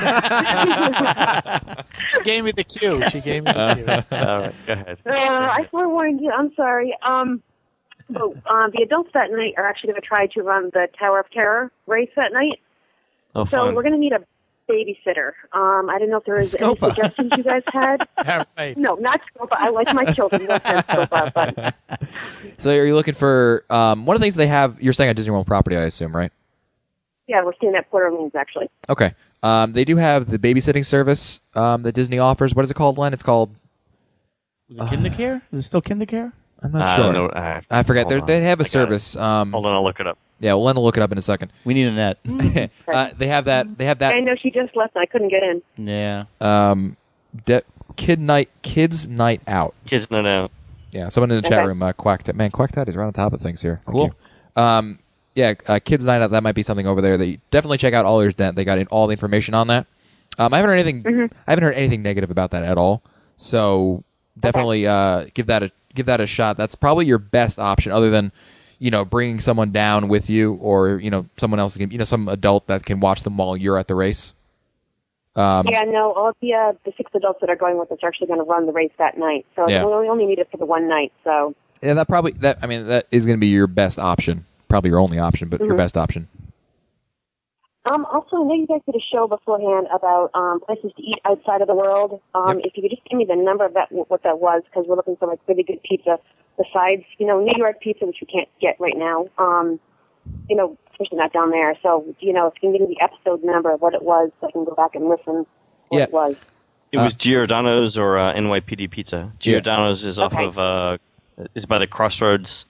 Speaker 7: She gave me the cue. She gave me the cue.
Speaker 4: All right, go ahead.
Speaker 11: Uh, I forewarned you. I'm sorry. Um, but uh, the adults that night are actually going to try to run the Tower of Terror race that night.
Speaker 4: Oh,
Speaker 11: So
Speaker 4: fun.
Speaker 11: we're going to need a babysitter. Um, I don't know if there was any
Speaker 1: Scopa.
Speaker 11: suggestions you guys had.
Speaker 7: All right.
Speaker 11: No, not Scopa. I like my children. No offense, Scopa, but
Speaker 1: So are you looking for um, one of the things they have? You're staying at Disney World property, I assume, right?
Speaker 11: yeah, we're staying at Port Orleans actually.
Speaker 1: Okay. Um, they do have the babysitting service um, that Disney offers. What is it called, Len? It's called...
Speaker 10: Was it KinderCare? Is it still KinderCare?
Speaker 1: I'm not
Speaker 4: I
Speaker 1: sure.
Speaker 4: don't know. I,
Speaker 1: I forget.
Speaker 4: hold
Speaker 1: They're-
Speaker 4: on.
Speaker 1: They have a
Speaker 4: I got
Speaker 1: service.
Speaker 4: it.
Speaker 1: Um,
Speaker 4: Hold on, I'll look it up.
Speaker 1: Yeah, well, Len will look it up in a second.
Speaker 10: We need a net.
Speaker 1: uh, they have that. They have that.
Speaker 11: I know she just left and I couldn't get in.
Speaker 10: Yeah.
Speaker 1: Um, de- kid night, kids night out.
Speaker 4: Kids Night Out.
Speaker 1: Yeah, someone in the chat
Speaker 11: Okay.
Speaker 1: room, uh, Quack. Man, Quack is right on top of things here. Thank cool. You. Um, yeah, uh, kids night out. That might be something over there. That you definitely check out All Ears Dent. They got in all the information on that. Um, I haven't heard anything.
Speaker 11: Mm-hmm.
Speaker 1: I haven't heard anything negative about that at all. So definitely uh, give that a give that a shot. That's probably your best option, other than, you know, bringing someone down with you, or, you know, someone else can, you know, some adult that can watch them while you're at the race. Um,
Speaker 11: Yeah, no, all of the uh, the six adults that are going with us are actually going to run the race that night. So
Speaker 1: Yeah.
Speaker 11: we only- only need it for the one night. So
Speaker 1: yeah, that probably that. I mean, that is going to be your best option. Probably your only option, but your
Speaker 11: Mhm.
Speaker 1: best option.
Speaker 11: Um, also, I know you guys did a show beforehand about um, places to eat outside of the world. Um,
Speaker 1: Yep.
Speaker 11: If you could just give me the number of that, what that was, because we're looking for like really good pizza besides, you know, New York pizza, which we can't get right now. Um, you know, especially not down there. So, you know, if you can give me the episode number of what it was, so I can go back and listen what
Speaker 1: Yeah.
Speaker 11: it was.
Speaker 4: It was Giordano's or uh, N Y P D Pizza.
Speaker 1: Yeah.
Speaker 4: Giordano's is off
Speaker 11: Okay.
Speaker 4: of uh, is by the Crossroads.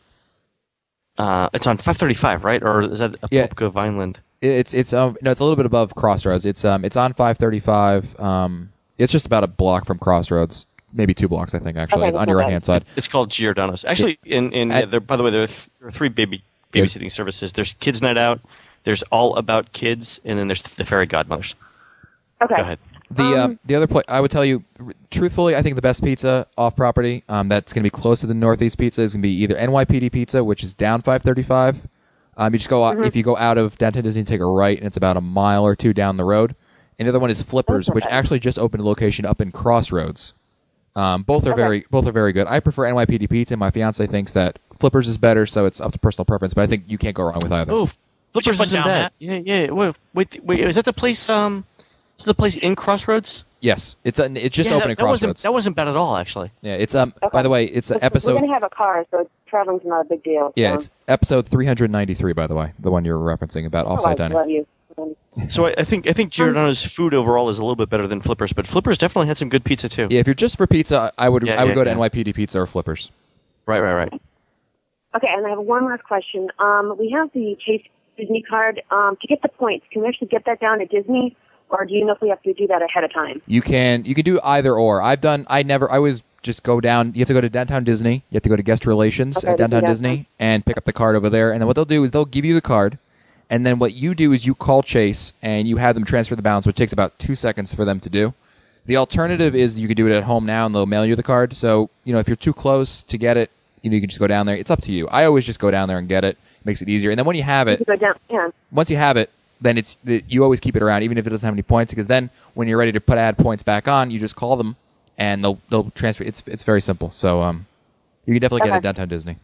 Speaker 4: Uh, it's on five thirty-five, right? Or is that
Speaker 1: Yeah.
Speaker 4: Apopka Vineland?
Speaker 1: It's it's um no, it's a little bit above Crossroads. It's um it's on five thirty-five. Um, it's just about a block from Crossroads, maybe two blocks, I think, actually,
Speaker 11: Okay,
Speaker 1: on your
Speaker 11: okay.
Speaker 1: right hand side.
Speaker 4: It's called Giordano's. Actually, in in
Speaker 1: At-
Speaker 4: yeah, there, by the way, there are, th- there are three baby babysitting services. There's Kids Night Out. There's All About Kids, and then there's the Fairy Godmothers.
Speaker 11: Okay.
Speaker 4: Go ahead.
Speaker 1: The um, the other place I would tell you, r- truthfully, I think the best pizza off property, um, that's going to be close to the Northeast Pizza, is going to be either N Y P D Pizza, which is down five thirty-five. Um, you just go out, if you go out of downtown Disney, take a right, and it's about a mile or two down the road. And the other one is Flippers, which actually just opened a location up in Crossroads. Um, both are
Speaker 11: Okay.
Speaker 1: very both are very good. I prefer N Y P D Pizza. My fiance thinks that Flippers is better, so it's up to personal preference. But I think you can't go wrong with either.
Speaker 4: Oh,
Speaker 7: should
Speaker 4: Flippers
Speaker 7: put
Speaker 4: isn't
Speaker 7: down
Speaker 4: bad.
Speaker 7: that.
Speaker 4: Yeah, yeah. Wait, wait, wait. Is that the place? Um, is that the place in Crossroads?
Speaker 1: Yes, it's a, it's just
Speaker 4: yeah,
Speaker 1: open
Speaker 4: that,
Speaker 1: at
Speaker 4: that wasn't
Speaker 1: Crossroads.
Speaker 4: that wasn't bad at all, actually.
Speaker 1: Yeah, it's um.
Speaker 11: Okay.
Speaker 1: By the way, it's an
Speaker 11: We're
Speaker 1: episode.
Speaker 11: going to have a car, so traveling's not a big deal.
Speaker 1: Yeah,
Speaker 11: so.
Speaker 1: it's episode three hundred ninety-three. By the way, the one you're referencing about
Speaker 11: Oh, I
Speaker 1: offsite dining.
Speaker 11: love you. Um,
Speaker 4: So I, I think I think Giordano's food overall is a little bit better than Flippers, but Flippers definitely had some good pizza too.
Speaker 1: Yeah, if you're just for pizza, I would
Speaker 4: Yeah,
Speaker 1: I would
Speaker 4: yeah,
Speaker 1: go to
Speaker 4: yeah.
Speaker 1: N Y P D Pizza or Flippers.
Speaker 4: Right, right, right.
Speaker 11: Okay, and I have one last question. Um, we have the Chase Disney card. Um, to get the points, can we actually get that down at Disney, or do you know if we have to do that ahead of time?
Speaker 1: You can you can do either or. I've done. I never. I always just go down. You have to go to downtown Disney. You have to go to guest relations
Speaker 11: Okay,
Speaker 1: at downtown
Speaker 11: Disney
Speaker 1: Disney
Speaker 11: downtown.
Speaker 1: and pick up the card over there. And then what they'll do is they'll give you the card, and then what you do is you call Chase and you have them transfer the balance, which takes about two seconds for them to do. The alternative is you can do it at home now, and they'll mail you the card. So you know if you're too close to get it, you know you can just go down there. It's up to you. I always just go down there and get it. Makes it easier. And then when you have it,
Speaker 11: To go down, yeah.
Speaker 1: once you have it, then it's you always keep it around, even if it doesn't have any points, because then when you're ready to put add points back on, you just call them and they'll they'll transfer. It's it's very simple. So um, you can definitely get it
Speaker 11: Okay.
Speaker 1: at downtown Disney.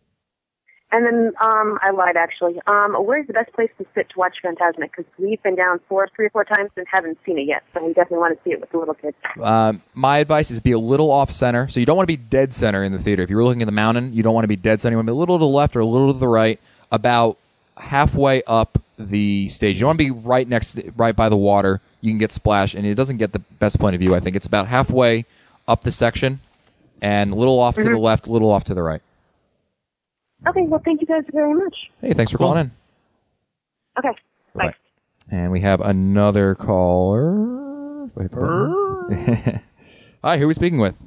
Speaker 11: And then um, I lied actually. Um, where's the best place to sit to watch Fantasmic? Because we've been down four, three or four times and haven't seen it yet. So we definitely want to see it with the little kids.
Speaker 1: Um, my advice is be a little off center. So you don't want to be dead center in the theater. If you're looking at the mountain, you don't want to be dead center. You want to be a little to the left or a little to the right, about halfway up the stage. You don't want to be right next, to, right by the water. You can get splashed, and it doesn't get the best point of view. I think it's about halfway up the section, and a little off to the left, a little off to the right.
Speaker 11: Okay, well, thank you guys very much.
Speaker 1: Hey, thanks for calling in.
Speaker 11: Okay, bye.
Speaker 1: Right. And we have another caller. If I hit the button. Hi, who are we speaking with?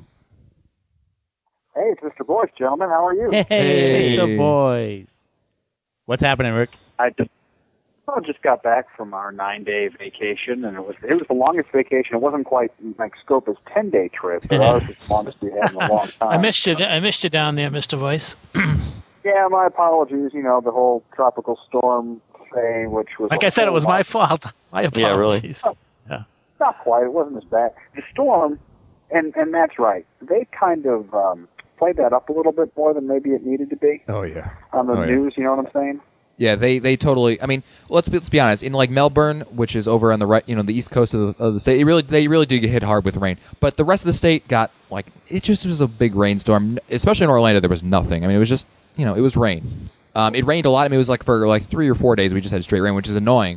Speaker 9: Hey, it's Mister Boyce, gentlemen. How are you?
Speaker 10: Hey,
Speaker 1: Hey.
Speaker 10: Mister Boys. What's happening, Rick?
Speaker 9: I just, I just got back from our nine-day vacation, and it was it was the longest vacation. It wasn't quite like Scopa's ten-day trip, but ours was the longest we had in a long time.
Speaker 7: I missed you. I missed you down there, Mister Voice.
Speaker 9: Yeah, my apologies. You know, the whole tropical storm thing, which was
Speaker 7: Like
Speaker 9: a
Speaker 7: I said, it
Speaker 9: whole
Speaker 7: was my
Speaker 9: lot-
Speaker 7: fault. My
Speaker 4: Yeah, really.
Speaker 7: apologies.
Speaker 9: Not quite. It wasn't as bad. The storm, and and that's right. They kind of um, played that up a little bit more than maybe it needed to be
Speaker 1: Oh yeah.
Speaker 9: on the
Speaker 1: Oh, yeah.
Speaker 9: news. You know what I'm saying?
Speaker 1: Yeah, they, they totally. I mean, let's be, let's be honest. In like Melbourne, which is over on the right, you know, the east coast of the, of the state, it really they really do get hit hard with rain. But the rest of the state got like it just was a big rainstorm. Especially in Orlando, there was nothing. I mean, it was just you know it was rain. Um, it rained a lot. I mean, it was like for like three or four days we just had straight rain, which is annoying.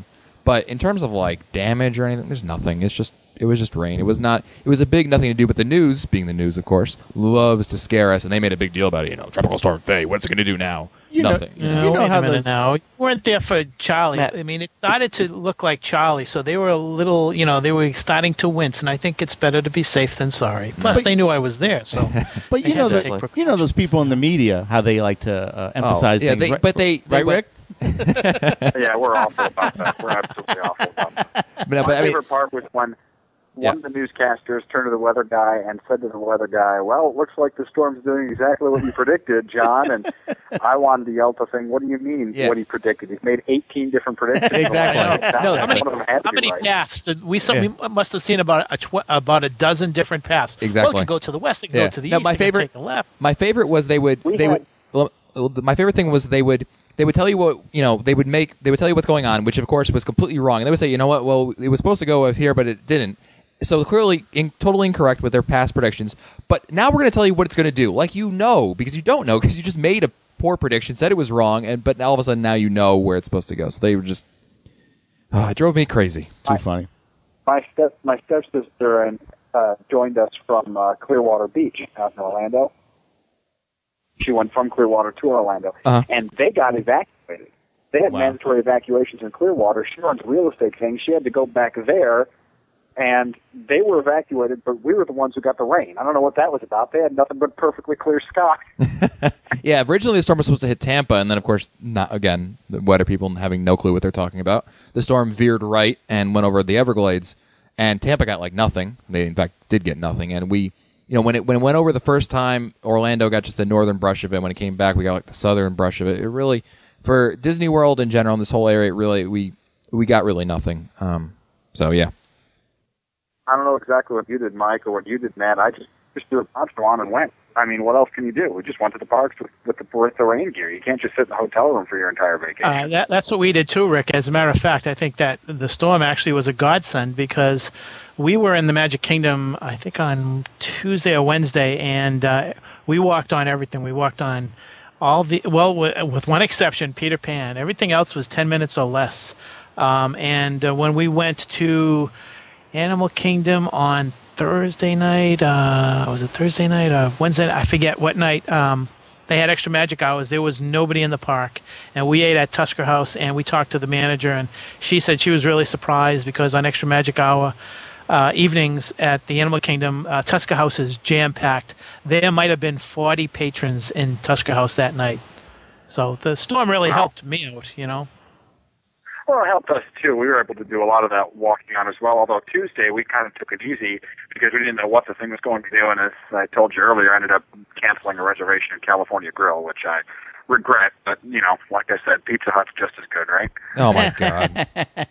Speaker 1: But in terms of like damage or anything, there's nothing. It's just it was just rain. It was not. It was a big nothing to do. But the news, being the news, of course, loves to scare us, and they made a big deal about it. You know, Tropical Storm Faye. What's it going to do now?
Speaker 10: You know-
Speaker 1: nothing.
Speaker 7: You know,
Speaker 10: You know
Speaker 7: wait
Speaker 10: how
Speaker 7: a minute
Speaker 10: those-
Speaker 7: now. You weren't there for Charlie.
Speaker 4: Matt.
Speaker 7: I mean, it started to look like Charlie, so they were a little, you know, they were starting to wince, and I think it's better to be safe than sorry. Plus,
Speaker 10: But-
Speaker 7: they knew I was there, so.
Speaker 10: But
Speaker 7: they
Speaker 10: you know,
Speaker 7: had to
Speaker 10: the,
Speaker 7: take
Speaker 10: you
Speaker 7: precautions.
Speaker 10: know those people in the media, how they like to uh, emphasize
Speaker 1: Oh, yeah,
Speaker 10: things.
Speaker 1: they-
Speaker 10: right,
Speaker 1: but they- they-
Speaker 10: right, Rick?
Speaker 9: Yeah, we're awful about that. We're absolutely awful about that.
Speaker 1: But,
Speaker 9: My
Speaker 1: but I mean,
Speaker 9: favorite part was when
Speaker 1: Yeah.
Speaker 9: one of the newscasters turned to the weather guy and said to the weather guy, "Well, it looks like the storm's doing exactly what you predicted, John." And I wanted to yell to thing, "What do you mean?
Speaker 1: Yeah.
Speaker 9: What he predicted? He's made eighteen different predictions."
Speaker 1: Exactly.
Speaker 9: So I know.
Speaker 1: No,
Speaker 9: One
Speaker 1: how many-
Speaker 9: of them had to
Speaker 7: How
Speaker 9: be
Speaker 7: many
Speaker 9: right.
Speaker 7: paths? Did we, some,
Speaker 1: Yeah.
Speaker 7: we must have seen about a tw- about a dozen different paths.
Speaker 1: Exactly.
Speaker 7: Well, it could go to the west, it could
Speaker 1: Yeah.
Speaker 7: go to the
Speaker 1: No,
Speaker 7: east,
Speaker 1: my
Speaker 7: it could
Speaker 1: favorite-
Speaker 7: take a left.
Speaker 1: my favorite was they would
Speaker 9: We
Speaker 1: they
Speaker 9: had-
Speaker 1: would. Well, my favorite thing was they would they would tell you what you know they would make they would tell you what's going on, which of course was completely wrong. And they would say, you know what, well it was supposed to go here, but it didn't. So clearly, in, totally incorrect with their past predictions. But now we're going to tell you what it's going to do, like you know, because you don't know, because you just made a poor prediction, said it was wrong, and but all of a sudden now you know where it's supposed to go. So they were just, oh, it drove me crazy.
Speaker 10: Too funny.
Speaker 9: My step my stepsister and uh, joined us from uh, Clearwater Beach out in Orlando. She went from Clearwater to Orlando,
Speaker 1: Uh-huh.
Speaker 9: and they got evacuated. They had
Speaker 10: Wow.
Speaker 9: mandatory evacuations in Clearwater. She runs a real estate thing. She had to go back there, and they were evacuated, but we were the ones who got the rain. I don't know what that was about. They had nothing but perfectly clear sky.
Speaker 1: Yeah, originally the storm was supposed to hit Tampa, and then of course, not again, the weather people having no clue what they're talking about. The storm veered right and went over the Everglades, and Tampa got like nothing. They in fact did get nothing, and we, you know, when it when it went over the first time, Orlando got just the northern brush of it. When it came back, we got like the southern brush of it. It really, for Disney World in general, in this whole area, it really we we got really nothing. Um, so yeah.
Speaker 9: I don't know exactly what you did, Mike, or what you did, Matt. I just just threw a poncho on and went. I mean, what else can you do? We just went to the parks with, with, the, with the rain gear. You can't just sit in the hotel room for your entire vacation.
Speaker 7: Uh, that, that's what we did too, Rick. As a matter of fact, I think that the storm actually was a godsend because we were in the Magic Kingdom, I think on Tuesday or Wednesday, and uh, we walked on everything. We walked on all the, well, w- with one exception, Peter Pan. Everything else was ten minutes or less. Um, and uh, when we went to Animal Kingdom on Thursday night, uh, was it Thursday night or Wednesday? I forget what night. Um, they had extra magic hours. There was nobody in the park, and we ate at Tusker House, and we talked to the manager, and she said she was really surprised because on extra magic hour uh, evenings at the Animal Kingdom, uh, Tusker House is jam packed. There might have been forty patrons in Tusker House that night. So the storm really
Speaker 9: Wow.
Speaker 7: helped me out, you know.
Speaker 9: Well, it helped us, too. We were able to do a lot of that walking on as well, although Tuesday we kind of took it easy because we didn't know what the thing was going to do, and as I told you earlier, I ended up canceling a reservation at California Grill, which I regret, but, you know, like I said, Pizza Hut's just as good, right?
Speaker 1: Oh my god.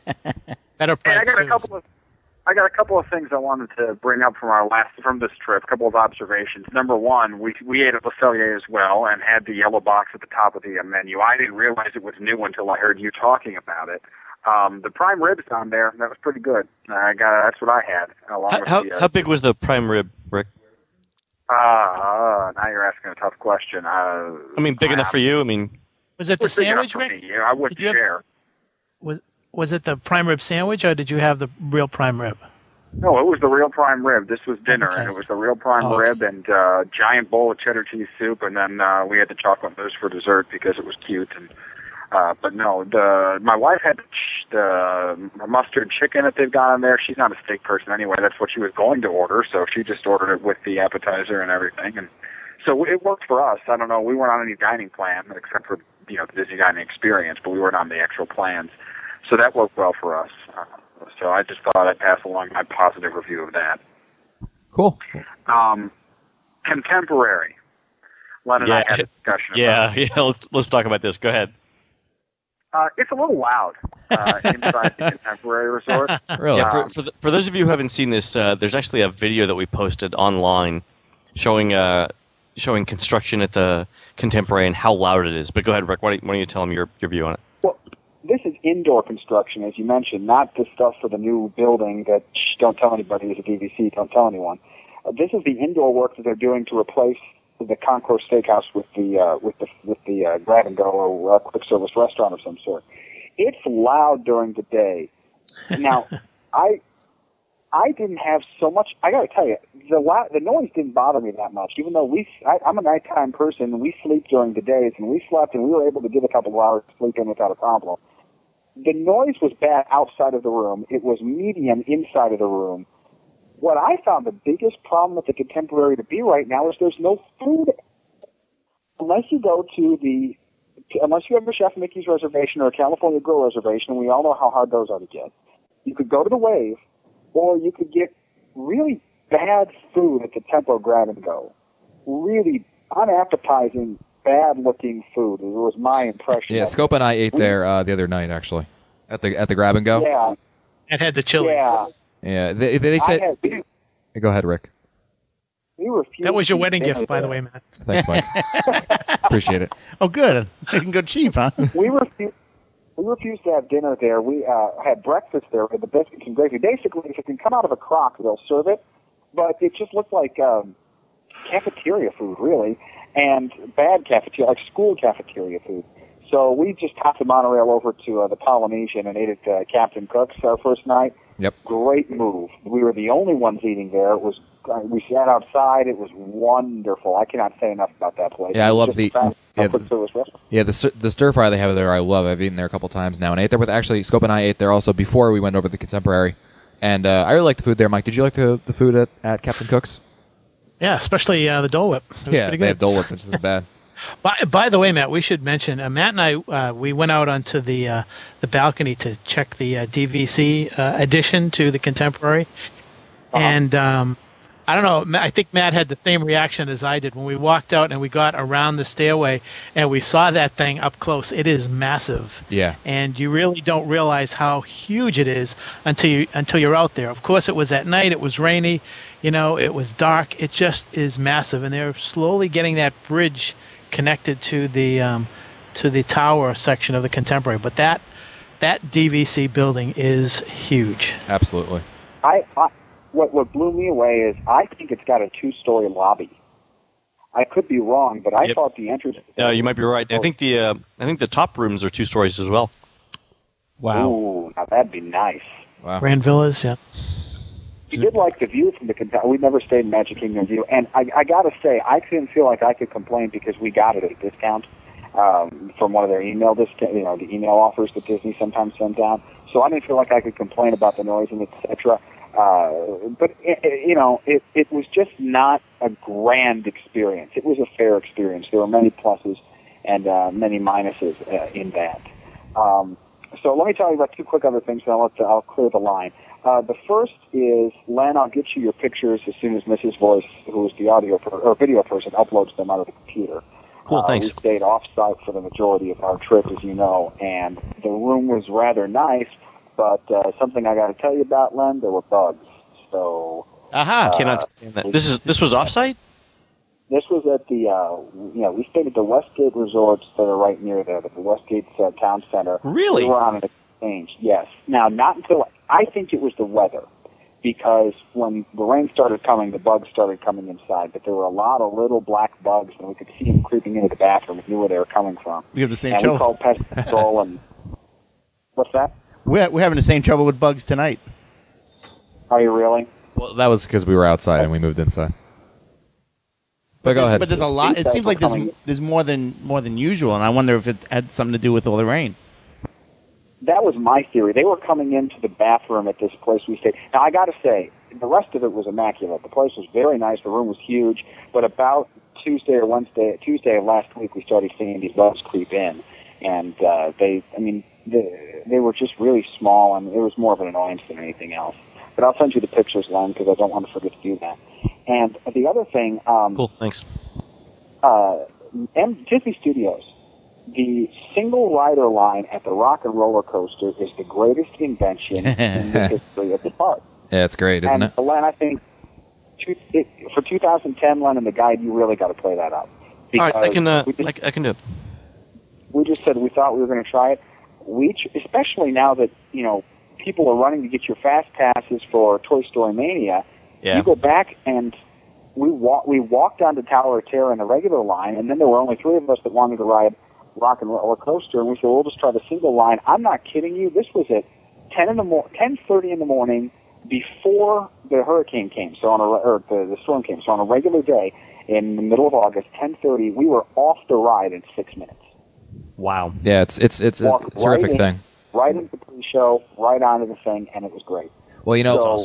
Speaker 7: Better
Speaker 9: Hey, I
Speaker 7: price,
Speaker 9: got a
Speaker 7: too.
Speaker 9: couple of I got a couple of things I wanted to bring up from our last from this trip. A couple of observations. Number one, we we ate at Le Cellier as well and had the yellow box at the top of the uh, menu. I didn't realize it was new until I heard you talking about it. Um, the prime ribs on there, that was pretty good. I got that's what I had along
Speaker 4: How,
Speaker 9: with
Speaker 4: how,
Speaker 9: the. Uh,
Speaker 4: how big was the prime rib, Rick?
Speaker 9: uh, uh, now you're asking a tough question. Uh,
Speaker 4: I mean, big enough for you? I mean,
Speaker 7: Was it the
Speaker 9: was big enough
Speaker 7: sandwich,
Speaker 9: for
Speaker 7: Rick?
Speaker 9: me. Yeah, I wouldn't
Speaker 7: Did you have-
Speaker 9: share.
Speaker 7: Was was it the prime rib sandwich, or did you have the real prime rib?
Speaker 9: No, it was the real prime rib. This was dinner,
Speaker 7: Okay.
Speaker 9: and it was the real prime
Speaker 7: Oh, okay.
Speaker 9: rib and uh, giant bowl of cheddar cheese soup, and then uh, we had the chocolate mousse for dessert because it was cute. And uh, but no, the my wife had the, ch- the mustard chicken that they've got on there. She's not a steak person anyway. That's what she was going to order, so she just ordered it with the appetizer and everything. And so it worked for us. I don't know. We weren't on any dining plan except for you know the Disney dining experience, but we weren't on the actual plans. So that worked well for us. Uh, so I just thought I'd pass along my positive review of that.
Speaker 1: Cool.
Speaker 9: Um, contemporary. Len and
Speaker 4: Yeah.
Speaker 9: I had a discussion
Speaker 4: yeah,
Speaker 9: about it.
Speaker 4: yeah. Let's let's talk about this. Go ahead.
Speaker 9: Uh, it's a little loud uh, inside the Contemporary Resort.
Speaker 1: Really?
Speaker 4: Yeah,
Speaker 9: Um,
Speaker 4: for, for, the, for those of you who haven't seen this, uh, there's actually a video that we posted online showing uh, showing construction at the Contemporary and how loud it is. But go ahead, Rick. Why don't you, why don't you tell them your your view on it?
Speaker 9: Well, this is indoor construction, as you mentioned, not the stuff for the new building that shh, don't tell anybody is a D V C, don't tell anyone. Uh, this is the indoor work that they're doing to replace the Concourse Steakhouse with the uh, with the with the uh, grab and go or uh, quick service restaurant of some sort. It's loud during the day, Now, I I didn't have so much. I got to tell you, the la- the noise didn't bother me that much. Even though we, I, I'm a nighttime person, we sleep during the days, and we slept, and we were able to get a couple of hours of sleep in without a problem. The noise was bad outside of the room. It was medium inside of the room. What I found the biggest problem with the Contemporary to be right now is there's no food. Unless you go to the, unless you have a Chef Mickey's reservation or a California Grill reservation, and we all know how hard those are to get, you could go to the Wave, or you could get really bad food at the Tempo Grab and Go. Really unappetizing, bad-looking food. It was my impression.
Speaker 1: Yeah, Scope and I ate there uh, the other night, actually, at the at the Grab and Go.
Speaker 9: Yeah.
Speaker 7: It had the chili.
Speaker 9: Yeah.
Speaker 1: Yeah, they, they said...
Speaker 9: I had,
Speaker 1: Go ahead, Rick.
Speaker 9: we refused
Speaker 7: That was your
Speaker 9: to
Speaker 7: wedding
Speaker 9: eat
Speaker 7: gift, by the
Speaker 9: there.
Speaker 7: way, Matt.
Speaker 1: Thanks, Mike. Appreciate it.
Speaker 10: Oh, good. They can go cheap, huh?
Speaker 9: we refused. We refused to have dinner there. We uh, had breakfast there with the biscuits and gravy. Basically, if it can come out of a crock, they'll serve it. But it just looked like um, cafeteria food, really, and bad cafeteria, like school cafeteria food. So we just hopped the monorail over to uh, the Polynesian and ate at uh, Captain Cook's our first night.
Speaker 1: Yep.
Speaker 9: Great move. We were the only ones eating there. It was. Uh, we sat outside. It was wonderful. I cannot say enough about that place.
Speaker 1: Yeah, I
Speaker 9: It was
Speaker 1: love
Speaker 9: just
Speaker 1: the-
Speaker 9: a fast,
Speaker 1: yeah,
Speaker 9: quick service restaurant.
Speaker 1: Yeah, the stir- the stir fry they have there, I love. I've eaten there a couple times now, and I ate there with actually Scope and I ate there also before we went over to the Contemporary, and uh, I really liked the food there. Mike, did you like the the food at, at Captain Cook's?
Speaker 7: Yeah, especially uh, the Dole Whip. It was
Speaker 1: Yeah,
Speaker 7: pretty
Speaker 1: they
Speaker 7: good.
Speaker 1: have Dole Whip, which isn't bad.
Speaker 7: By, by the way, Matt, we should mention uh, Matt and I uh, we went out onto the uh, the balcony to check the uh, D V C uh, addition to the Contemporary, and um, I don't know. Ma- I think Matt had the same reaction as I did when we walked out and we got around the stairway and we saw that thing up close. It is massive,
Speaker 1: Yeah.
Speaker 7: and you really don't realize how huge it is until you until you're out there. Of course, it was at night. It was rainy. You know, it was dark. It just is massive, and they're slowly getting that bridge connected to the um, to the tower section of the Contemporary. But that that D V C building is huge.
Speaker 1: Absolutely.
Speaker 9: I, I what what blew me away is I think it's got a two-story lobby. I could be wrong, but I
Speaker 4: Yep.
Speaker 9: thought the entrance.
Speaker 4: Uh, you might be right. I think the uh, I think the top rooms are two stories as well.
Speaker 10: Wow.
Speaker 9: Ooh, now that'd be nice.
Speaker 1: Wow.
Speaker 7: Grand Villas, yeah.
Speaker 9: You did like the view from the Kentucky. We never stayed in Magic Kingdom View, and I, I got to say, I didn't feel like I could complain because we got it at a discount um, from one of their email discount, you know, the email offers that Disney sometimes sends out. So I didn't feel like I could complain about the noise and et cetera. Uh, but it, it, you know, it it was just not a grand experience. It was a fair experience. There were many pluses and uh, many minuses uh, in that. Um, so let me tell you about two quick other things, and I'll let the, I'll clear the line. Uh, the first is, Len, I'll get you your pictures as soon as Missus Voice, who is the audio per, or video person, uploads them out of the computer.
Speaker 4: Cool,
Speaker 9: uh,
Speaker 4: thanks.
Speaker 9: We stayed off-site for the majority of our trip, as you know, and the room was rather nice, but uh, something I got to tell you about, Len, there were bugs. So,
Speaker 10: Aha.
Speaker 9: uh,
Speaker 4: Cannot stand that. This is this was offsite.
Speaker 9: this was at the, uh, you know, we stayed at the Westgate Resorts that are right near there, the Westgate uh, Town Center.
Speaker 4: Really?
Speaker 9: We were on an exchange, yes. Now, not until, I think it was the weather, because when the rain started coming, the bugs started coming inside, but there were a lot of little black bugs, and we could see them creeping into the bathroom and knew where they were coming from.
Speaker 10: We have the same
Speaker 9: and
Speaker 10: trouble.
Speaker 9: we called pest control, and what's that?
Speaker 10: We're, we're having the same trouble with bugs tonight.
Speaker 9: Are you really?
Speaker 1: Well, that was because we were outside and we moved inside. But go
Speaker 10: there's-
Speaker 1: ahead.
Speaker 10: But there's a lot. It
Speaker 9: Insects
Speaker 10: seems
Speaker 9: were
Speaker 10: like there's
Speaker 9: coming.
Speaker 10: there's more than more than usual, and I wonder if it had something to do with all the rain.
Speaker 9: That was my theory. They were coming into the bathroom at this place we stayed. Now, I got to say, the rest of it was immaculate. The place was very nice. The room was huge. But about Tuesday or Wednesday, Tuesday of last week, we started seeing these bugs creep in. And uh, they, I mean, they, they were just really small, and it was more of an annoyance than anything else. But I'll send you the pictures, Len, because I don't want to forget to do that. And the other thing, um,
Speaker 4: Cool, thanks.
Speaker 9: uh, M- Disney Studios, the single rider line at the Rock and Roller Coaster is the greatest invention in the history of the park.
Speaker 1: Yeah, it's great, isn't
Speaker 9: and
Speaker 1: it?
Speaker 9: Len, I think two, it, for two thousand ten, Len, and the guide, you really got to play that out.
Speaker 4: All right, I can uh,
Speaker 9: we just,
Speaker 4: I, I can do it.
Speaker 9: we just said we thought we were going to try it. We, ch- especially now that you know people are running to get your fast passes for Toy Story Mania.
Speaker 4: Yeah.
Speaker 9: You go back and we walk. We walked onto Tower of Terror in the regular line, and then there were only three of us that wanted to ride Rock and Roller Coaster, and we said, well, we'll just try the single line. I'm not kidding you. This was at ten in the mor- ten thirty in the morning before the hurricane came, so on a or the, the storm came. So on a regular day in the middle of August, ten thirty, we were off the ride in six minutes.
Speaker 3: Wow.
Speaker 1: Yeah, it's it's it's a,
Speaker 9: Walked
Speaker 1: it's a terrific
Speaker 9: right in,
Speaker 1: thing.
Speaker 9: Right into the pre-show, right onto the thing, and it was great.
Speaker 1: Well, you know,
Speaker 9: So,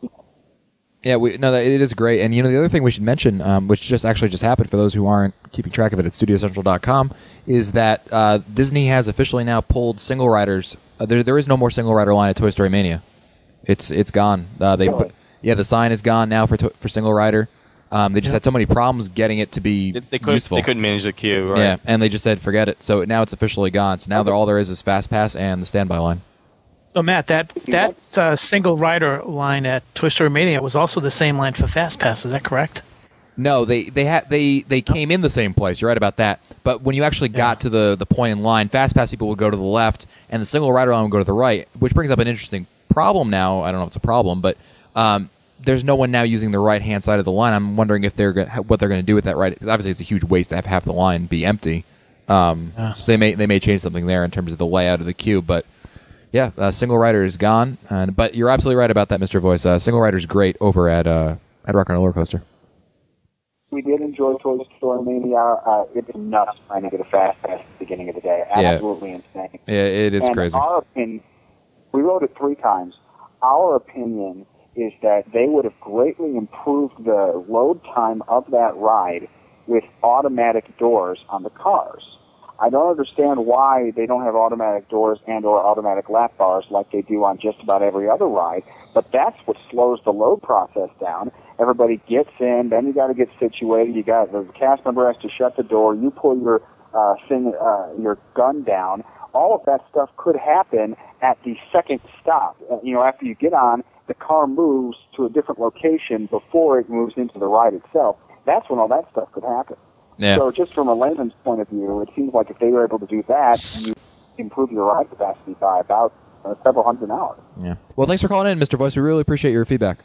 Speaker 1: yeah, we no, that- it is great. And you know, the other thing we should mention, um, which just actually just happened for those who aren't keeping track of it at studio central dot com, is that uh, Disney has officially now pulled single riders. Uh, there, there is no more single rider line at Toy Story Mania. It's it's gone. Uh, they put, yeah, the sign is gone now for to, for single rider. Um, they just had so many problems getting it to be
Speaker 4: They, they, couldn't,
Speaker 1: useful.
Speaker 4: they couldn't manage the queue, right?
Speaker 1: Yeah, and they just said forget it. So now it's officially gone. So now there, all there is is Fast Pass and the standby line.
Speaker 7: So Matt, that that uh, single rider line at Toy Story Mania was also the same line for Fast Pass. Is that correct?
Speaker 1: No, they they had they they came in the same place. You're right about that. But when you actually got to the the point in line, Fast Pass people would go to the left, and the single rider line would go to the right, which brings up an interesting problem. Now I don't know if it's a problem, but um, there's no one now using the right hand side of the line. I'm wondering if they're gonna, what they're going to do with that right. Because obviously it's a huge waste to have half the line be empty. Um,
Speaker 7: Yeah.
Speaker 1: So they may they may change something there in terms of the layout of the queue, but. Yeah, uh, single rider is gone, uh, but you're absolutely right about that, Mister Voice. Uh, single rider is great over at uh, at Rock and Roller Coaster.
Speaker 9: we did enjoy Toy Story Mania. Uh, it was nuts trying to get a Fast Pass at the beginning of the day. Absolutely
Speaker 1: Yeah.
Speaker 9: insane.
Speaker 1: Yeah, it is
Speaker 9: and
Speaker 1: crazy.
Speaker 9: Our opinion, we wrote it three times. Our opinion is that they would have greatly improved the load time of that ride with automatic doors on the cars. I don't understand why they don't have automatic doors and or automatic lap bars like they do on just about every other ride, but that's what slows the load process down. Everybody gets in, then you got to get situated. You got the cast member has to shut the door. You pull your uh, thing, uh, your gun down. All of that stuff could happen at the second stop. Uh, you know, after you get on, the car moves to a different location before it moves into the ride itself. That's when all that stuff could happen.
Speaker 1: Yeah.
Speaker 9: So just from a layman's point of view, it seems like if they were able to do that, you improve your ride capacity by about uh, several hundred hours.
Speaker 1: Yeah. Well, thanks for calling in, Mister Voice. We really appreciate your feedback.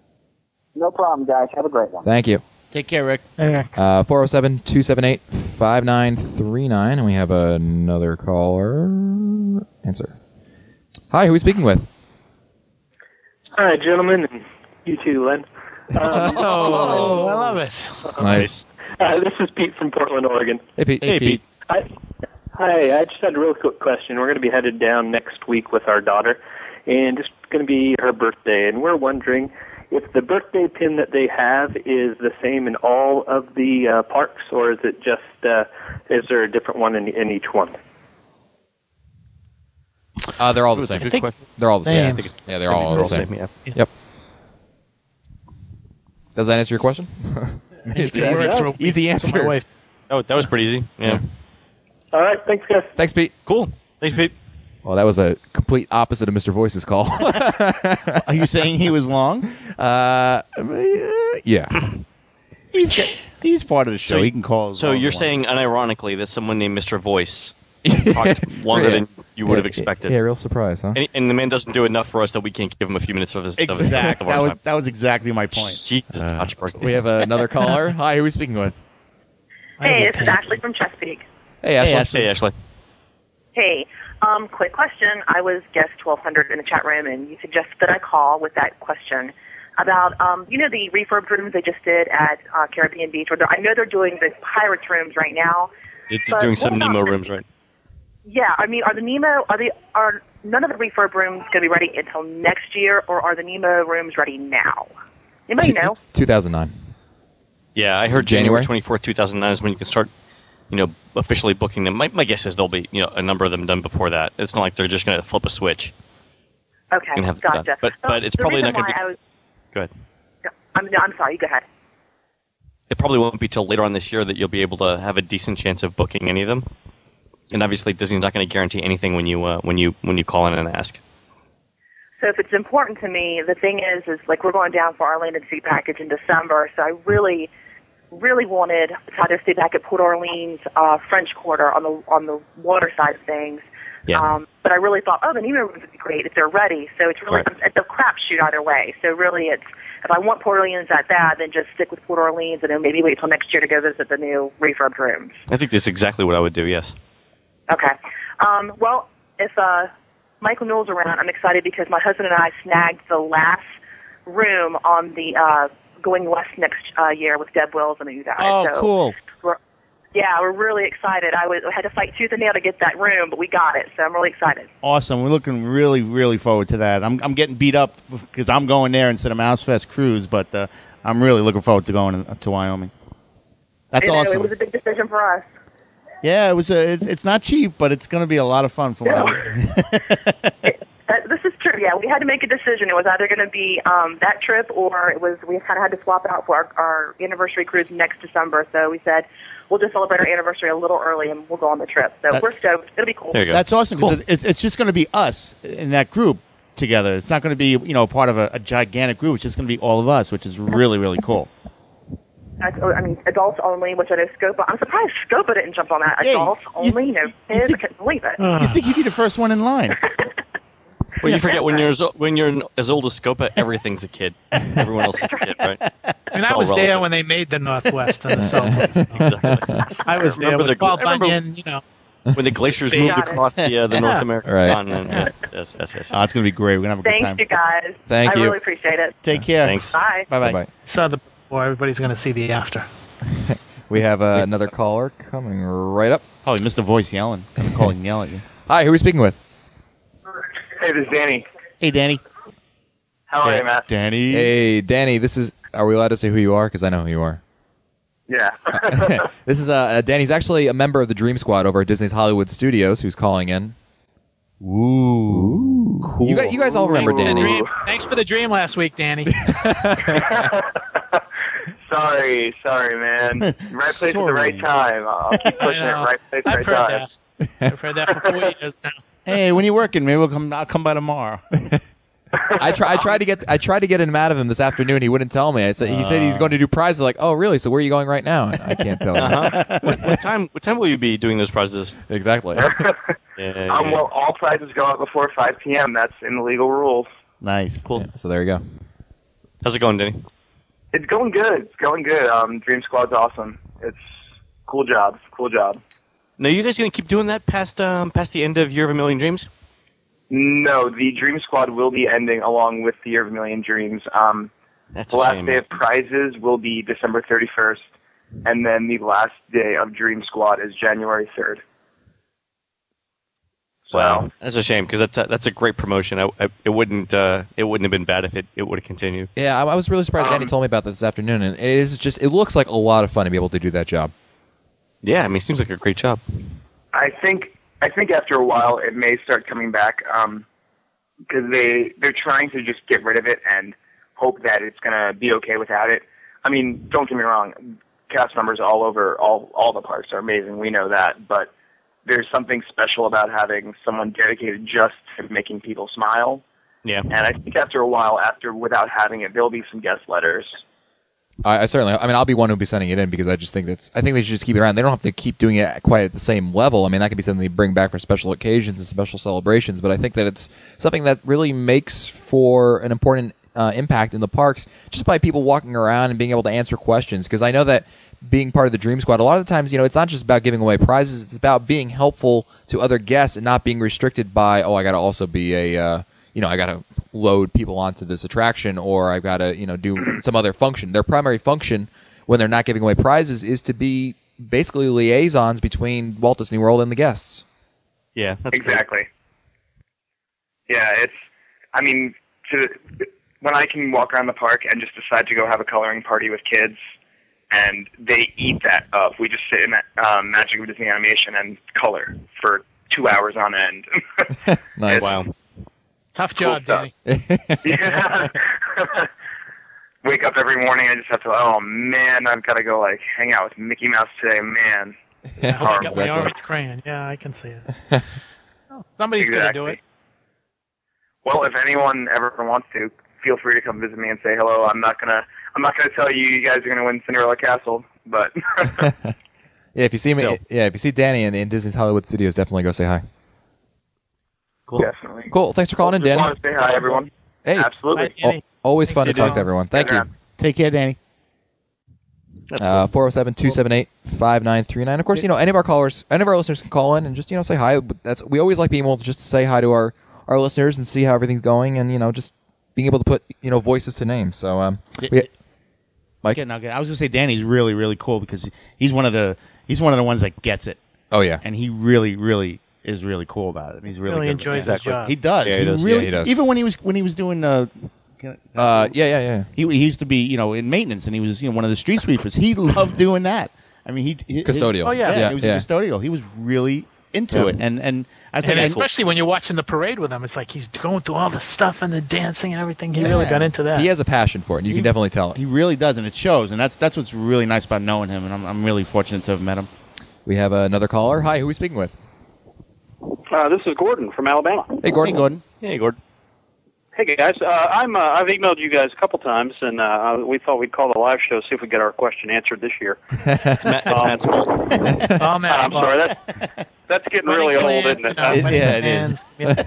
Speaker 9: No problem, guys. Have a great one.
Speaker 1: Thank you.
Speaker 10: Take care, Rick.
Speaker 1: Uh, four oh seven, two seven eight, five nine three nine, and we have another caller. Answer. Hi, who are we speaking with?
Speaker 12: Hi, gentlemen, and you too, Len. Um,
Speaker 7: Oh, I love it.
Speaker 1: Nice.
Speaker 12: Uh, this is Pete from Portland, Oregon.
Speaker 1: Hey, Pete.
Speaker 3: Hey, Pete.
Speaker 12: Hi. Hi, I just had a real quick question. We're going to be headed down next week with our daughter, and it's going to be her birthday, and we're wondering if the birthday pin that they have is the same in all of the uh, parks, or is it just, uh, is there a different one in, in each one?
Speaker 1: Uh, they're all the
Speaker 4: Ooh, it's a
Speaker 1: same.
Speaker 4: good
Speaker 7: think-
Speaker 4: question.
Speaker 1: They're all the same.
Speaker 7: Same.
Speaker 1: Yeah, they're all the same.
Speaker 4: yeah.
Speaker 1: Yep. Does that answer your question? It's
Speaker 7: You
Speaker 1: an
Speaker 7: can
Speaker 1: easy,
Speaker 7: work for a week,
Speaker 1: easy
Speaker 7: so my
Speaker 1: answer.
Speaker 7: wife-
Speaker 4: Oh, that was pretty easy. Yeah.
Speaker 12: All right, thanks, guys.
Speaker 1: Thanks, Pete.
Speaker 4: Cool. Thanks, Pete.
Speaker 1: Well, that was a complete opposite of Mister Voice's call.
Speaker 10: Are you saying he was long?
Speaker 1: uh, yeah.
Speaker 10: He's he's part of the show.
Speaker 4: So-
Speaker 10: he can call. as
Speaker 4: So
Speaker 10: long as
Speaker 4: you're
Speaker 10: he
Speaker 4: saying, unironically, that someone named Mister Voice talked longer than you would have expected.
Speaker 1: Yeah, real surprise, huh?
Speaker 4: And, and the man doesn't do enough for us that we can't give him a few minutes of his of, his-
Speaker 10: Exact.
Speaker 4: of our
Speaker 10: That was
Speaker 4: time.
Speaker 10: that was exactly my point.
Speaker 4: Jesus, Hotchkiss.
Speaker 1: We have another caller. Hi, who are we speaking with?
Speaker 13: Hey, this is Ashley from Chesapeake.
Speaker 1: Hey, Ashley.
Speaker 4: Hey, Ashley.
Speaker 13: Hey, um, quick question. I was guest twelve hundred in the chat room, and you suggested that I call with that question about, um, you know, the refurb rooms they just did at uh, Caribbean Beach. Where they're- I know they're doing the Pirates rooms right now.
Speaker 4: They're
Speaker 13: But
Speaker 4: doing some
Speaker 13: what about
Speaker 4: Nemo
Speaker 13: the-
Speaker 4: rooms, right?
Speaker 13: Yeah, I mean, are the Nemo, are they, are none of the refurb rooms going to be ready until next year, or are the Nemo rooms ready now? Anybody know?
Speaker 1: two thousand nine.
Speaker 4: Yeah, I heard
Speaker 1: January?
Speaker 4: January twenty-fourth, two thousand nine is when you can start, you know, officially booking them. My, my guess is there'll be, you know, a number of them done before that. It's not like they're just going to flip a switch
Speaker 13: Okay,
Speaker 4: and have it done.
Speaker 13: gotcha.
Speaker 4: But,
Speaker 13: Well,
Speaker 4: but it's
Speaker 13: the
Speaker 4: probably
Speaker 13: reason
Speaker 4: not going to
Speaker 13: why
Speaker 4: be...
Speaker 13: I was,
Speaker 4: Go ahead.
Speaker 13: I'm, no, I'm sorry, you go ahead.
Speaker 4: It probably won't be till later on this year that you'll be able to have a decent chance of booking any of them. And obviously, Disney's not going to guarantee anything when you uh, when you when you call in and ask.
Speaker 13: So if it's important to me, the thing is, is like we're going down for our landed seat package in December, so I really, really wanted to try to stay back at Port Orleans, uh, French Quarter on the on the water side of things.
Speaker 4: Yeah.
Speaker 13: Um, but I really thought, oh, the Nemo rooms would be great if they're ready. So it's really
Speaker 4: Right.
Speaker 13: it's a crapshoot either way. So really, it's if I want Port Orleans at that, then just stick with Port Orleans, and then maybe wait till next year to go visit the new refurbed rooms.
Speaker 4: I think that's exactly what I would do. Yes.
Speaker 13: Okay. Um, well, if uh, Michael Newell's around, I'm excited because my husband and I snagged the last room on the uh, Going West next uh, year with Deb Wills and you guys.
Speaker 10: Oh,
Speaker 13: so
Speaker 10: cool.
Speaker 13: We're, yeah, we're really excited. I, was, I had to fight tooth and nail to get that room, but we got it, so I'm really excited.
Speaker 10: Awesome. We're looking really, really forward to that. I'm I'm getting beat up because I'm going there instead of Mouse Fest Cruise, but uh, I'm really looking forward to going to, to Wyoming. That's
Speaker 13: I know,
Speaker 10: awesome.
Speaker 13: It was a big decision for us.
Speaker 10: Yeah, it was. A, it, it's not cheap, but it's going to be a lot of fun for
Speaker 13: Yeah.
Speaker 10: Wyoming.
Speaker 13: Uh, this is true. Yeah, we had to make a decision. It was either going to be um, that trip, or it was we kind of had to swap out for our, our anniversary cruise next December. So we said we'll just celebrate our anniversary a little early, and we'll go on the trip. So
Speaker 10: That-
Speaker 13: we're stoked. It'll be cool.
Speaker 10: That's awesome because it's it's just going to be us in that group together. It's not going to be you know part of a, a gigantic group. It's just going to be all of us, which is really really cool.
Speaker 13: That's, I mean, adults only, which I know Scopa. I'm surprised Scopa didn't jump on that.
Speaker 10: Yeah,
Speaker 13: Adults only, you know, kids. I couldn't believe it.
Speaker 10: You think he'd be the first one in line?
Speaker 4: Well, you forget when you're as, when you're as old as Scopa, everything's a kid. Everyone else is a kid, right?
Speaker 7: I mean,
Speaker 4: It's
Speaker 7: I
Speaker 4: all
Speaker 7: was there
Speaker 4: relative.
Speaker 7: when they made the Northwest and the South.
Speaker 4: Exactly.
Speaker 7: I was there
Speaker 4: Remember
Speaker 7: with
Speaker 4: the-
Speaker 7: Paul
Speaker 4: I remember
Speaker 7: Bunyan, you know.
Speaker 4: When the glaciers moved
Speaker 7: Got it.
Speaker 4: across the uh, the
Speaker 7: Yeah.
Speaker 4: North American
Speaker 1: Right.
Speaker 4: continent. Yeah. Yes, yes, yes.
Speaker 10: Oh, it's going to be great. We're going to have a good
Speaker 13: Thank
Speaker 10: time.
Speaker 13: you, guys.
Speaker 1: Thank
Speaker 13: I
Speaker 1: you.
Speaker 13: really appreciate it.
Speaker 10: Take care.
Speaker 4: Thanks.
Speaker 13: Bye.
Speaker 10: Bye bye.
Speaker 7: Saw the before. Everybody's going to see the after.
Speaker 1: We have uh, another caller coming right up.
Speaker 10: Probably missed the voice yelling. I'm calling and yell at you.
Speaker 1: Hi, who are we speaking with?
Speaker 14: Hey, this is Danny.
Speaker 10: Hey, Danny.
Speaker 14: How are you, Matt?
Speaker 10: Danny.
Speaker 1: Hey, Danny. This is. Are we allowed to say who you are? Because I know who you are.
Speaker 14: Yeah.
Speaker 1: This is uh, uh, Danny's actually a member of the Dream Squad over at Disney's Hollywood Studios, who's calling in.
Speaker 10: Ooh,
Speaker 1: cool. You guys, you guys all remember
Speaker 7: Thanks for the
Speaker 1: Danny?
Speaker 7: dream. Thanks for the dream last week, Danny.
Speaker 14: sorry, sorry, man. Right place at the right
Speaker 10: Sorry.
Speaker 14: time. I'll keep pushing it.
Speaker 7: I know.
Speaker 14: Right place,
Speaker 7: I've
Speaker 14: right
Speaker 7: heard
Speaker 14: time.
Speaker 7: that. I've heard that for four years now.
Speaker 10: Hey, when you working? Maybe we'll come. I'll come by tomorrow.
Speaker 1: I try. I tried to get. I tried to get him out of him this afternoon. He wouldn't tell me. I said. He said he's going to do prizes. Like, oh, really? So where are you going right now? I can't tell.
Speaker 4: Uh-huh. what, what time? What time will you be doing those prizes?
Speaker 1: Exactly.
Speaker 4: Yeah, yeah,
Speaker 14: Um,
Speaker 4: yeah.
Speaker 14: well, all prizes go out before five p.m. That's in the legal rules.
Speaker 10: Nice.
Speaker 4: Cool.
Speaker 1: Yeah, so there you go.
Speaker 4: How's it going, Danny?
Speaker 14: It's going good. It's going good. Um, Dream Squad's awesome. It's cool job. Cool job.
Speaker 4: Now, you guys gonna keep doing that past um past the end of Year of a Million Dreams?
Speaker 14: No, the Dream Squad will be ending along with the Year of a Million Dreams. Um,
Speaker 4: That's
Speaker 14: the
Speaker 4: a
Speaker 14: last
Speaker 4: shame.
Speaker 14: day of prizes will be December thirty-first, and then the last day of Dream Squad is January third.
Speaker 4: Wow, that's a shame because that's a, that's a great promotion. I, I, it wouldn't uh, it wouldn't have been bad if it, it would have continued.
Speaker 1: Yeah, I, I was really surprised. Danny
Speaker 14: Um,
Speaker 1: told me about that this afternoon, and it is just. It looks like a lot of fun to be able to do that job.
Speaker 4: Yeah, I mean, it seems like a great job.
Speaker 14: I think I think after a while it may start coming back because they they're trying to just get rid of it and hope that it's gonna be okay without it. I mean, don't get me wrong, cast members all over all all the parks are amazing. We know that, but there's something special about having someone dedicated just to making people smile.
Speaker 4: Yeah,
Speaker 14: And I think after a while, after without having it, there'll be some guest letters.
Speaker 1: I, I certainly. I mean, I'll be one who'll be sending it in because I just think that's. I think they should just keep it around. They don't have to keep doing it quite at the same level. I mean, that could be something they bring back for special occasions and special celebrations. But I think that it's something that really makes for an important uh, impact in the parks, just by people walking around and being able to answer questions. Because I know that being part of the Dream Squad, a lot of the times, you know, it's not just about giving away prizes. It's about being helpful to other guests and not being restricted by, oh, I got to also be a. Uh, you know, I got to load people onto this attraction, or I've got to, you know, do some other function. Their primary function when they're not giving away prizes is to be basically liaisons between Walt Disney World and the guests.
Speaker 4: Yeah, that's
Speaker 14: exactly. Yeah, it's. I mean, to when I can walk around the park and just decide to go have a coloring party with kids, and they eat that up. We just sit in that um, Magic of Disney Animation and color for two hours on end.
Speaker 1: Nice.
Speaker 14: It's-
Speaker 4: Wow.
Speaker 7: Tough
Speaker 14: Cool
Speaker 7: job,
Speaker 14: stuff.
Speaker 7: Danny.
Speaker 14: Yeah. Wake up every morning, I just have to. Oh man, I've got to go like hang out with Mickey Mouse today, man.
Speaker 7: I
Speaker 14: Horrible.
Speaker 7: got my orange crayon. Yeah, I can see it. Oh, somebody's going to do it.
Speaker 14: Well, if anyone ever wants to, feel free to come visit me and say hello. I'm not gonna. I'm not gonna tell you you guys are gonna win Cinderella Castle, but
Speaker 1: Yeah, if you see me,
Speaker 14: Still.
Speaker 1: yeah, if you see Danny in, in Disney's Hollywood Studios, definitely go say hi.
Speaker 4: Cool.
Speaker 14: definitely.
Speaker 1: Cool. Thanks for calling in,
Speaker 14: Just
Speaker 1: Danny.
Speaker 14: want to say hi, everyone.
Speaker 1: Hey,
Speaker 14: Absolutely.
Speaker 1: al- always fun to
Speaker 7: Thanks
Speaker 1: talk
Speaker 7: for
Speaker 1: to everyone. Thank you.
Speaker 14: Yeah.
Speaker 10: Take care, Danny.
Speaker 1: Uh, four oh seven, two seven eight, five nine three nine. Of course, you know, any of our callers, any of our listeners can call in and just, you know, say hi. But That's we always like being able to just say hi to our, our listeners and see how everything's going, and you know, just being able to put you know voices to names. So, um, we, Mike,
Speaker 10: yeah, no, I was gonna say Danny's really, really cool because he's one of the he's one of the ones that gets it.
Speaker 1: Oh yeah,
Speaker 10: and he really, really is really cool about it. And he's really,
Speaker 7: Really
Speaker 10: good
Speaker 7: enjoys
Speaker 10: with it.
Speaker 7: his job.
Speaker 10: He does.
Speaker 1: Yeah, he does.
Speaker 10: Really,
Speaker 1: Yeah, he does.
Speaker 10: Even when he was when he was doing. Uh,
Speaker 1: Uh, yeah, yeah, yeah.
Speaker 10: He, he used to be, you know, in maintenance, and he was, you know, one of the street sweepers. He loved doing that. I mean, he his-
Speaker 1: Custodial.
Speaker 10: oh yeah,
Speaker 1: Yeah,
Speaker 10: he was
Speaker 1: yeah.
Speaker 10: a custodial. He was really into
Speaker 1: Yeah.
Speaker 10: it, and and I said,
Speaker 7: And especially when you're watching the parade with him, it's like he's going through all the stuff and the dancing and everything. He really
Speaker 10: Yeah.
Speaker 7: got into that.
Speaker 1: He has a passion for it, and you
Speaker 10: He-
Speaker 1: can definitely tell it.
Speaker 10: he really does, and it shows. And that's that's what's really nice about knowing him. And I'm I'm really fortunate to have met him.
Speaker 1: We have another caller. Hi, who are we speaking with?
Speaker 15: Uh, this is Gordon from Alabama.
Speaker 1: Hey, Gordon.
Speaker 10: Hey, Gordon.
Speaker 4: Hey, Gordon.
Speaker 15: Hey guys, uh, I'm uh, I've emailed you guys a couple times, and uh, we thought we'd call the live show see if we get our question answered this year.
Speaker 4: It's Matt, it's Matt's fault.
Speaker 7: Oh, man,
Speaker 15: I'm sorry, that's that's getting really old, isn't it?
Speaker 7: Uh,
Speaker 10: Yeah, it is.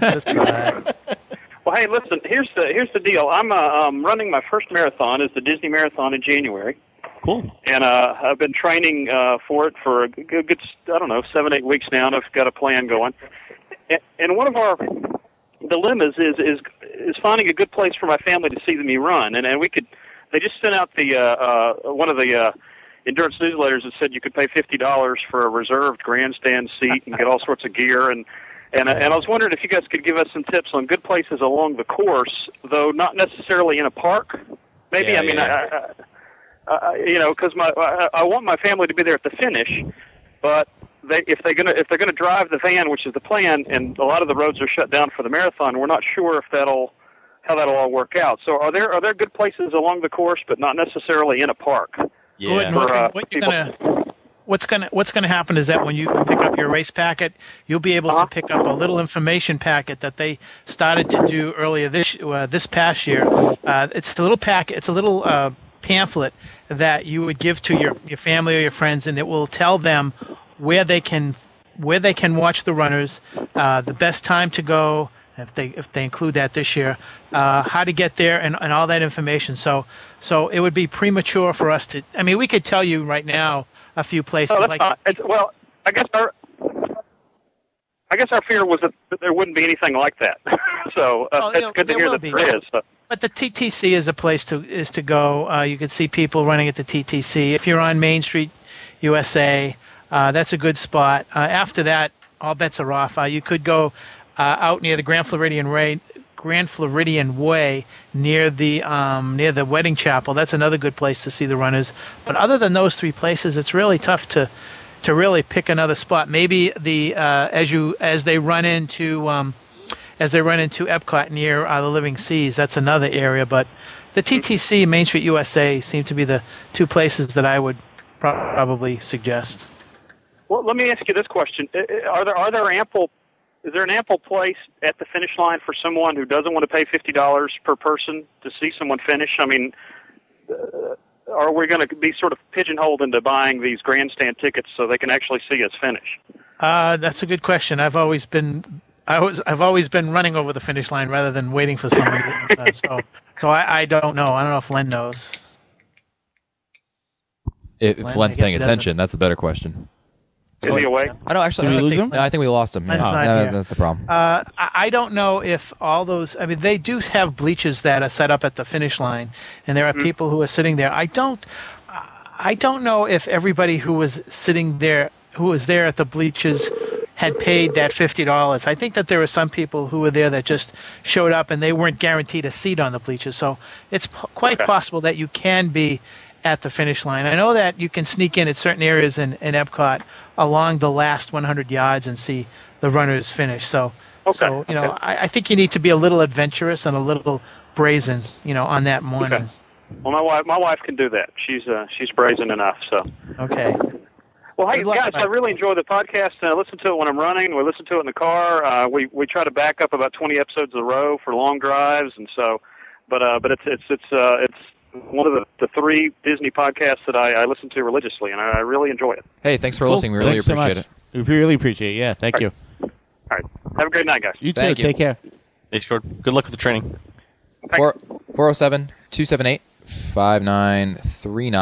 Speaker 15: Well, hey, listen, here's the here's the deal. I'm uh, um, running my first marathon, is the Disney Marathon in January.
Speaker 4: Cool.
Speaker 15: And uh, I've been training uh, for it for a good, good, I don't know, seven, eight weeks now, and I've got a plan going. And, and one of our dilemmas is is is finding a good place for my family to see me run. And and we could, they just sent out the uh, uh, one of the uh, endurance newsletters that said you could pay fifty dollars for a reserved grandstand seat and get all sorts of gear. And and and I was wondering if you guys could give us some tips on good places along the course, though not necessarily in a park. Maybe
Speaker 4: Yeah,
Speaker 15: I mean
Speaker 4: yeah.
Speaker 15: I. I Uh, you know, because my I, I want my family to be there at the finish, but they, if they're gonna if they're gonna drive the van, which is the plan, and a lot of the roads are shut down for the marathon, we're not sure if that'll how that'll all work out. So, are there are there good places along the course, but not necessarily in a park?
Speaker 7: Gordon,
Speaker 15: For,
Speaker 7: what,
Speaker 15: uh,
Speaker 7: what you're
Speaker 15: people-
Speaker 7: gonna, what's gonna what's gonna happen is that when you pick up your race packet, you'll be able to pick up a little information packet that they started to do earlier this uh, this past year. Uh, it's a little packet. It's a little uh, pamphlet that you would give to your, your family or your friends, and it will tell them where they can where they can watch the runners, uh, the best time to go, if they if they include that this year, uh, how to get there, and, and all that information. So so it would be premature for us to. I mean, we could tell you right now a few places
Speaker 15: Oh, that's
Speaker 7: like.
Speaker 15: fine. It's, well, I guess our I guess our fear was that there wouldn't be anything like that. so uh,
Speaker 7: Oh,
Speaker 15: it's
Speaker 7: yeah,
Speaker 15: good to
Speaker 7: there
Speaker 15: hear
Speaker 7: will
Speaker 15: that
Speaker 7: be.
Speaker 15: there is. So.
Speaker 7: But the T T C is a place to is to go. Uh, you can see people running at the T T C. If you're on Main Street, U S A, uh, that's a good spot. Uh, after that, all bets are off. Uh, you could go uh, out near the Grand Floridian Way, Grand Floridian Way, near the um, near the Wedding Chapel. That's another good place to see the runners. But other than those three places, it's really tough to to really pick another spot. Maybe the uh, as you as they run into um, as they run into Epcot near uh, the Living Seas, that's another area. But the T T C and Main Street U S A seem to be the two places that I would pro- probably suggest.
Speaker 15: Well, let me ask you this question: Are there are there ample is there an ample place at the finish line for someone who doesn't want to pay fifty dollars per person to see someone finish? I mean, uh, are we going to be sort of pigeonholed into buying these grandstand tickets so they can actually see us finish?
Speaker 7: Uh, that's a good question. I've always been I was I've always been running over the finish line rather than waiting for someone. to, uh, so so I, I don't know. I don't know if Len knows.
Speaker 1: If,
Speaker 7: Len,
Speaker 1: if
Speaker 7: I
Speaker 1: Len's
Speaker 7: guess
Speaker 1: paying
Speaker 7: he doesn't.
Speaker 1: attention, that's a better question.
Speaker 15: Is he away?
Speaker 1: I know. Actually,
Speaker 10: Did
Speaker 1: I
Speaker 10: we lose
Speaker 1: think,
Speaker 10: him?
Speaker 1: no, I think we lost him.
Speaker 7: Len's
Speaker 1: Yeah.
Speaker 7: not
Speaker 1: Yeah,
Speaker 7: here.
Speaker 1: that's the problem.
Speaker 7: Uh, I I don't know if all those. I mean, they do have bleachers that are set up at the finish line, and there are people who are sitting there. I don't. I don't know if everybody who was sitting there, who was there at the bleachers, had paid that fifty dollars. I think that there were some people who were there that just showed up and they weren't guaranteed a seat on the bleachers. So it's p- quite
Speaker 15: Okay.
Speaker 7: possible that you can be at the finish line. I know that you can sneak in at certain areas in, in Epcot along the last one hundred yards and see the runners finish. So,
Speaker 15: Okay.
Speaker 7: so you know,
Speaker 15: Okay.
Speaker 7: I, I think you need to be a little adventurous and a little brazen, you know, on that morning.
Speaker 15: Okay. Well, my wife my wife can do that. She's uh, she's brazen enough. So.
Speaker 7: Okay.
Speaker 15: Well, hey
Speaker 7: Good luck,
Speaker 15: guys, I
Speaker 7: Mike.
Speaker 15: really enjoy the podcast, and I listen to it when I'm running. We listen to it in the car. Uh, we we try to back up about twenty episodes in a row for long drives, and so, but uh, but it's it's it's uh, it's one of the, the three Disney podcasts that I, I listen to religiously, and I, I really enjoy it.
Speaker 1: Hey, thanks for
Speaker 10: Cool.
Speaker 1: listening. We really
Speaker 10: Thanks so
Speaker 1: appreciate
Speaker 10: much.
Speaker 1: it.
Speaker 10: We really appreciate it. Yeah, thank you.
Speaker 15: All right, have a great night, guys.
Speaker 10: You too.
Speaker 1: Thank you.
Speaker 10: Take care.
Speaker 4: Thanks, Gordon. Good luck with the training.
Speaker 1: Four four zero seven two seven eight five nine three nine.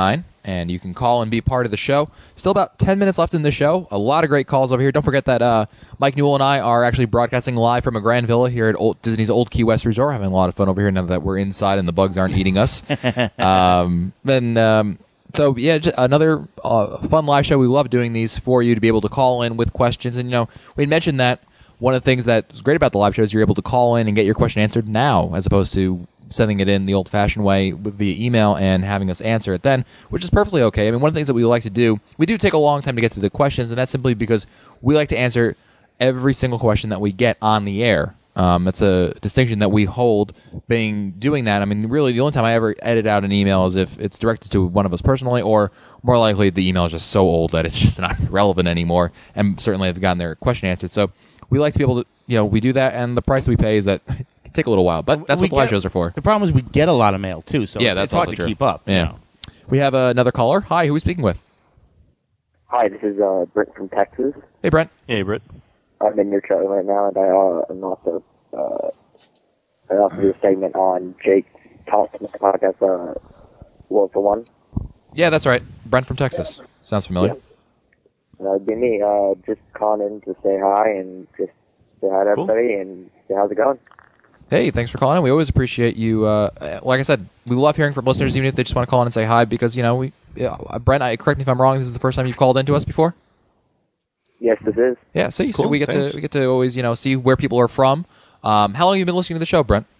Speaker 1: and you can call and be part of the show. Still about ten minutes left in the show. A lot of great calls over here. Don't forget that uh, Mike Newell and I are actually broadcasting live from a Grand Villa here at Old, Disney's Old Key West Resort. Having a lot of fun over here now that we're inside and the bugs aren't eating us. um, and um, so, yeah, just another uh, fun live show. We love doing these for you to be able to call in with questions. And, you know, we mentioned that one of the things that's great about the live show is you're able to call in and get your question answered now, as opposed to sending it in the old-fashioned way via email and having us answer it then, which is perfectly okay. I mean, one of the things that we like to do, we do take a long time to get to the questions, and that's simply because we like to answer every single question that we get on the air. Um, it's a distinction that we hold being doing that. I mean, really, the only time I ever edit out an email is if it's directed to one of us personally, or more likely the email is just so old that it's just not relevant anymore, and certainly have gotten their question answered. So we like to be able to, you know, we do that, and the price that we pay is that it can take a little while, but that's
Speaker 10: We
Speaker 1: what the live
Speaker 10: get-
Speaker 1: shows are for.
Speaker 10: The problem is we get a lot of mail too, so
Speaker 1: yeah,
Speaker 10: it's,
Speaker 1: that's
Speaker 10: it's hard
Speaker 1: also
Speaker 10: to
Speaker 1: true.
Speaker 10: keep up. you
Speaker 1: Yeah.
Speaker 10: know.
Speaker 1: We have uh, another caller. Hi, who are we speaking with?
Speaker 16: Hi, this is uh, Brent from Texas.
Speaker 1: Hey, Brent.
Speaker 4: Hey, Brent.
Speaker 16: I'm in your chat right now, and I uh, am also uh, I also do a segment on Jake Talk podcast. Uh, World for One.
Speaker 1: Yeah, that's right. Brent from Texas. Sounds familiar.
Speaker 16: And that'd be me. Uh, just calling in to say hi and just say hi to everybody and say how's it going.
Speaker 1: Hey, thanks for calling in. We always appreciate you. Uh, like I said, we love hearing from listeners, even if they just want to call in and say hi, because, you know, we. Yeah, Brent, I, correct me if I'm wrong. This is the first time you've called into us before.
Speaker 16: Yes, this is.
Speaker 1: Yeah, see, so
Speaker 16: Cool,
Speaker 1: we get
Speaker 16: thanks.
Speaker 1: to we get to always, you know, see where people are from. Um, how long have you been listening to the show, Brent?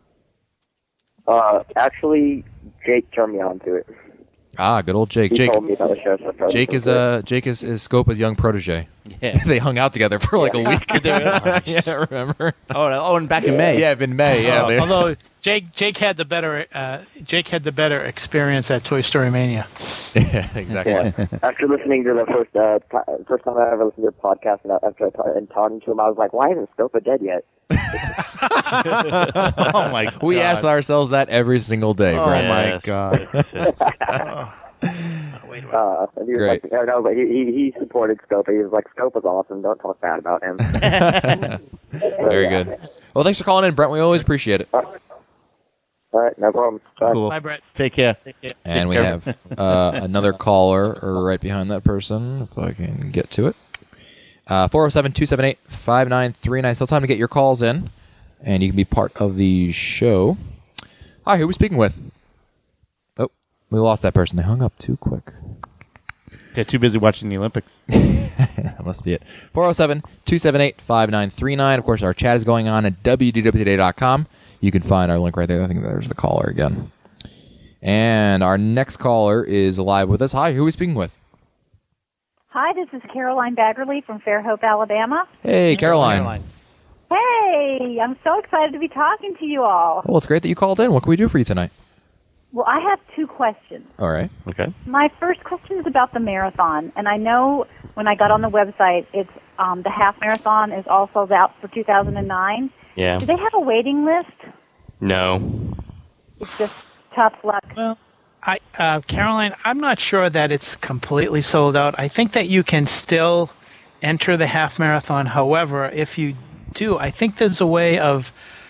Speaker 16: Uh, actually, Jake turned me on to it.
Speaker 1: Ah, good old Jake.
Speaker 16: He
Speaker 1: Jake.
Speaker 16: told me about the show. So I started
Speaker 1: Jake
Speaker 16: listening
Speaker 1: is
Speaker 16: to it.
Speaker 1: uh Jake is, is Scopa's young protege.
Speaker 10: Yeah.
Speaker 1: They hung out together for like a week. yeah, remember?
Speaker 10: Oh, oh, and back in May.
Speaker 1: Yeah, in May. Yeah,
Speaker 7: Uh,
Speaker 1: they-
Speaker 7: although Jake Jake had the better uh, Jake had the better experience at Toy Story Mania.
Speaker 1: yeah, exactly.
Speaker 16: Yeah. After listening to the first uh, t- first time I ever listened to your podcast, and after I ta- and talking to him, I was like, "Why isn't Scopa dead yet?"
Speaker 10: Oh my god.
Speaker 1: We ask ourselves that every single day,
Speaker 10: Oh
Speaker 1: Brent.
Speaker 10: my god.
Speaker 16: Uh, and he was
Speaker 1: Great.
Speaker 16: like, no, no, but he, he he supported Scopa. He was like, "Scopa's awesome. Don't talk bad about him."
Speaker 1: Very good. Well, thanks for calling in, Brent. We always appreciate it.
Speaker 16: All right, no problem. Bye.
Speaker 10: Cool.
Speaker 7: Bye, Brett.
Speaker 10: Take care.
Speaker 1: And we
Speaker 10: Take
Speaker 1: have
Speaker 10: care.
Speaker 1: uh, another caller right behind that person, if I can get to it. Uh, four oh seven, two seven eight, five nine three nine. Still time to get your calls in, and you can be part of the show. Hi, who are we speaking with? Oh, we lost that person. They hung up too quick.
Speaker 10: They're too busy watching the Olympics.
Speaker 1: That must be it. four oh seven, two seven eight, five nine three nine. Of course, our chat is going on at w d w today dot com. You can find our link right there. I think there's the caller again. And our next caller is live with us. Hi, who are we speaking with?
Speaker 17: Hi, this is Caroline Baggerly from Fairhope, Alabama.
Speaker 1: Hey, Caroline.
Speaker 17: Hey, I'm so excited to be talking to you all.
Speaker 1: Well, it's great that you called in. What can we do for you tonight?
Speaker 17: Well, I have two questions.
Speaker 1: All right. Okay.
Speaker 17: My first question is about the marathon, and I know when I got on the website, it's um, the half marathon is all sold out for two thousand nine.
Speaker 4: Yeah.
Speaker 17: Do they have a waiting list?
Speaker 4: No.
Speaker 17: It's just tough luck.
Speaker 7: Well, I, uh, Caroline, I'm not sure that it's completely sold out. I think that you can still enter the half marathon. However, if you do, I think there's a way of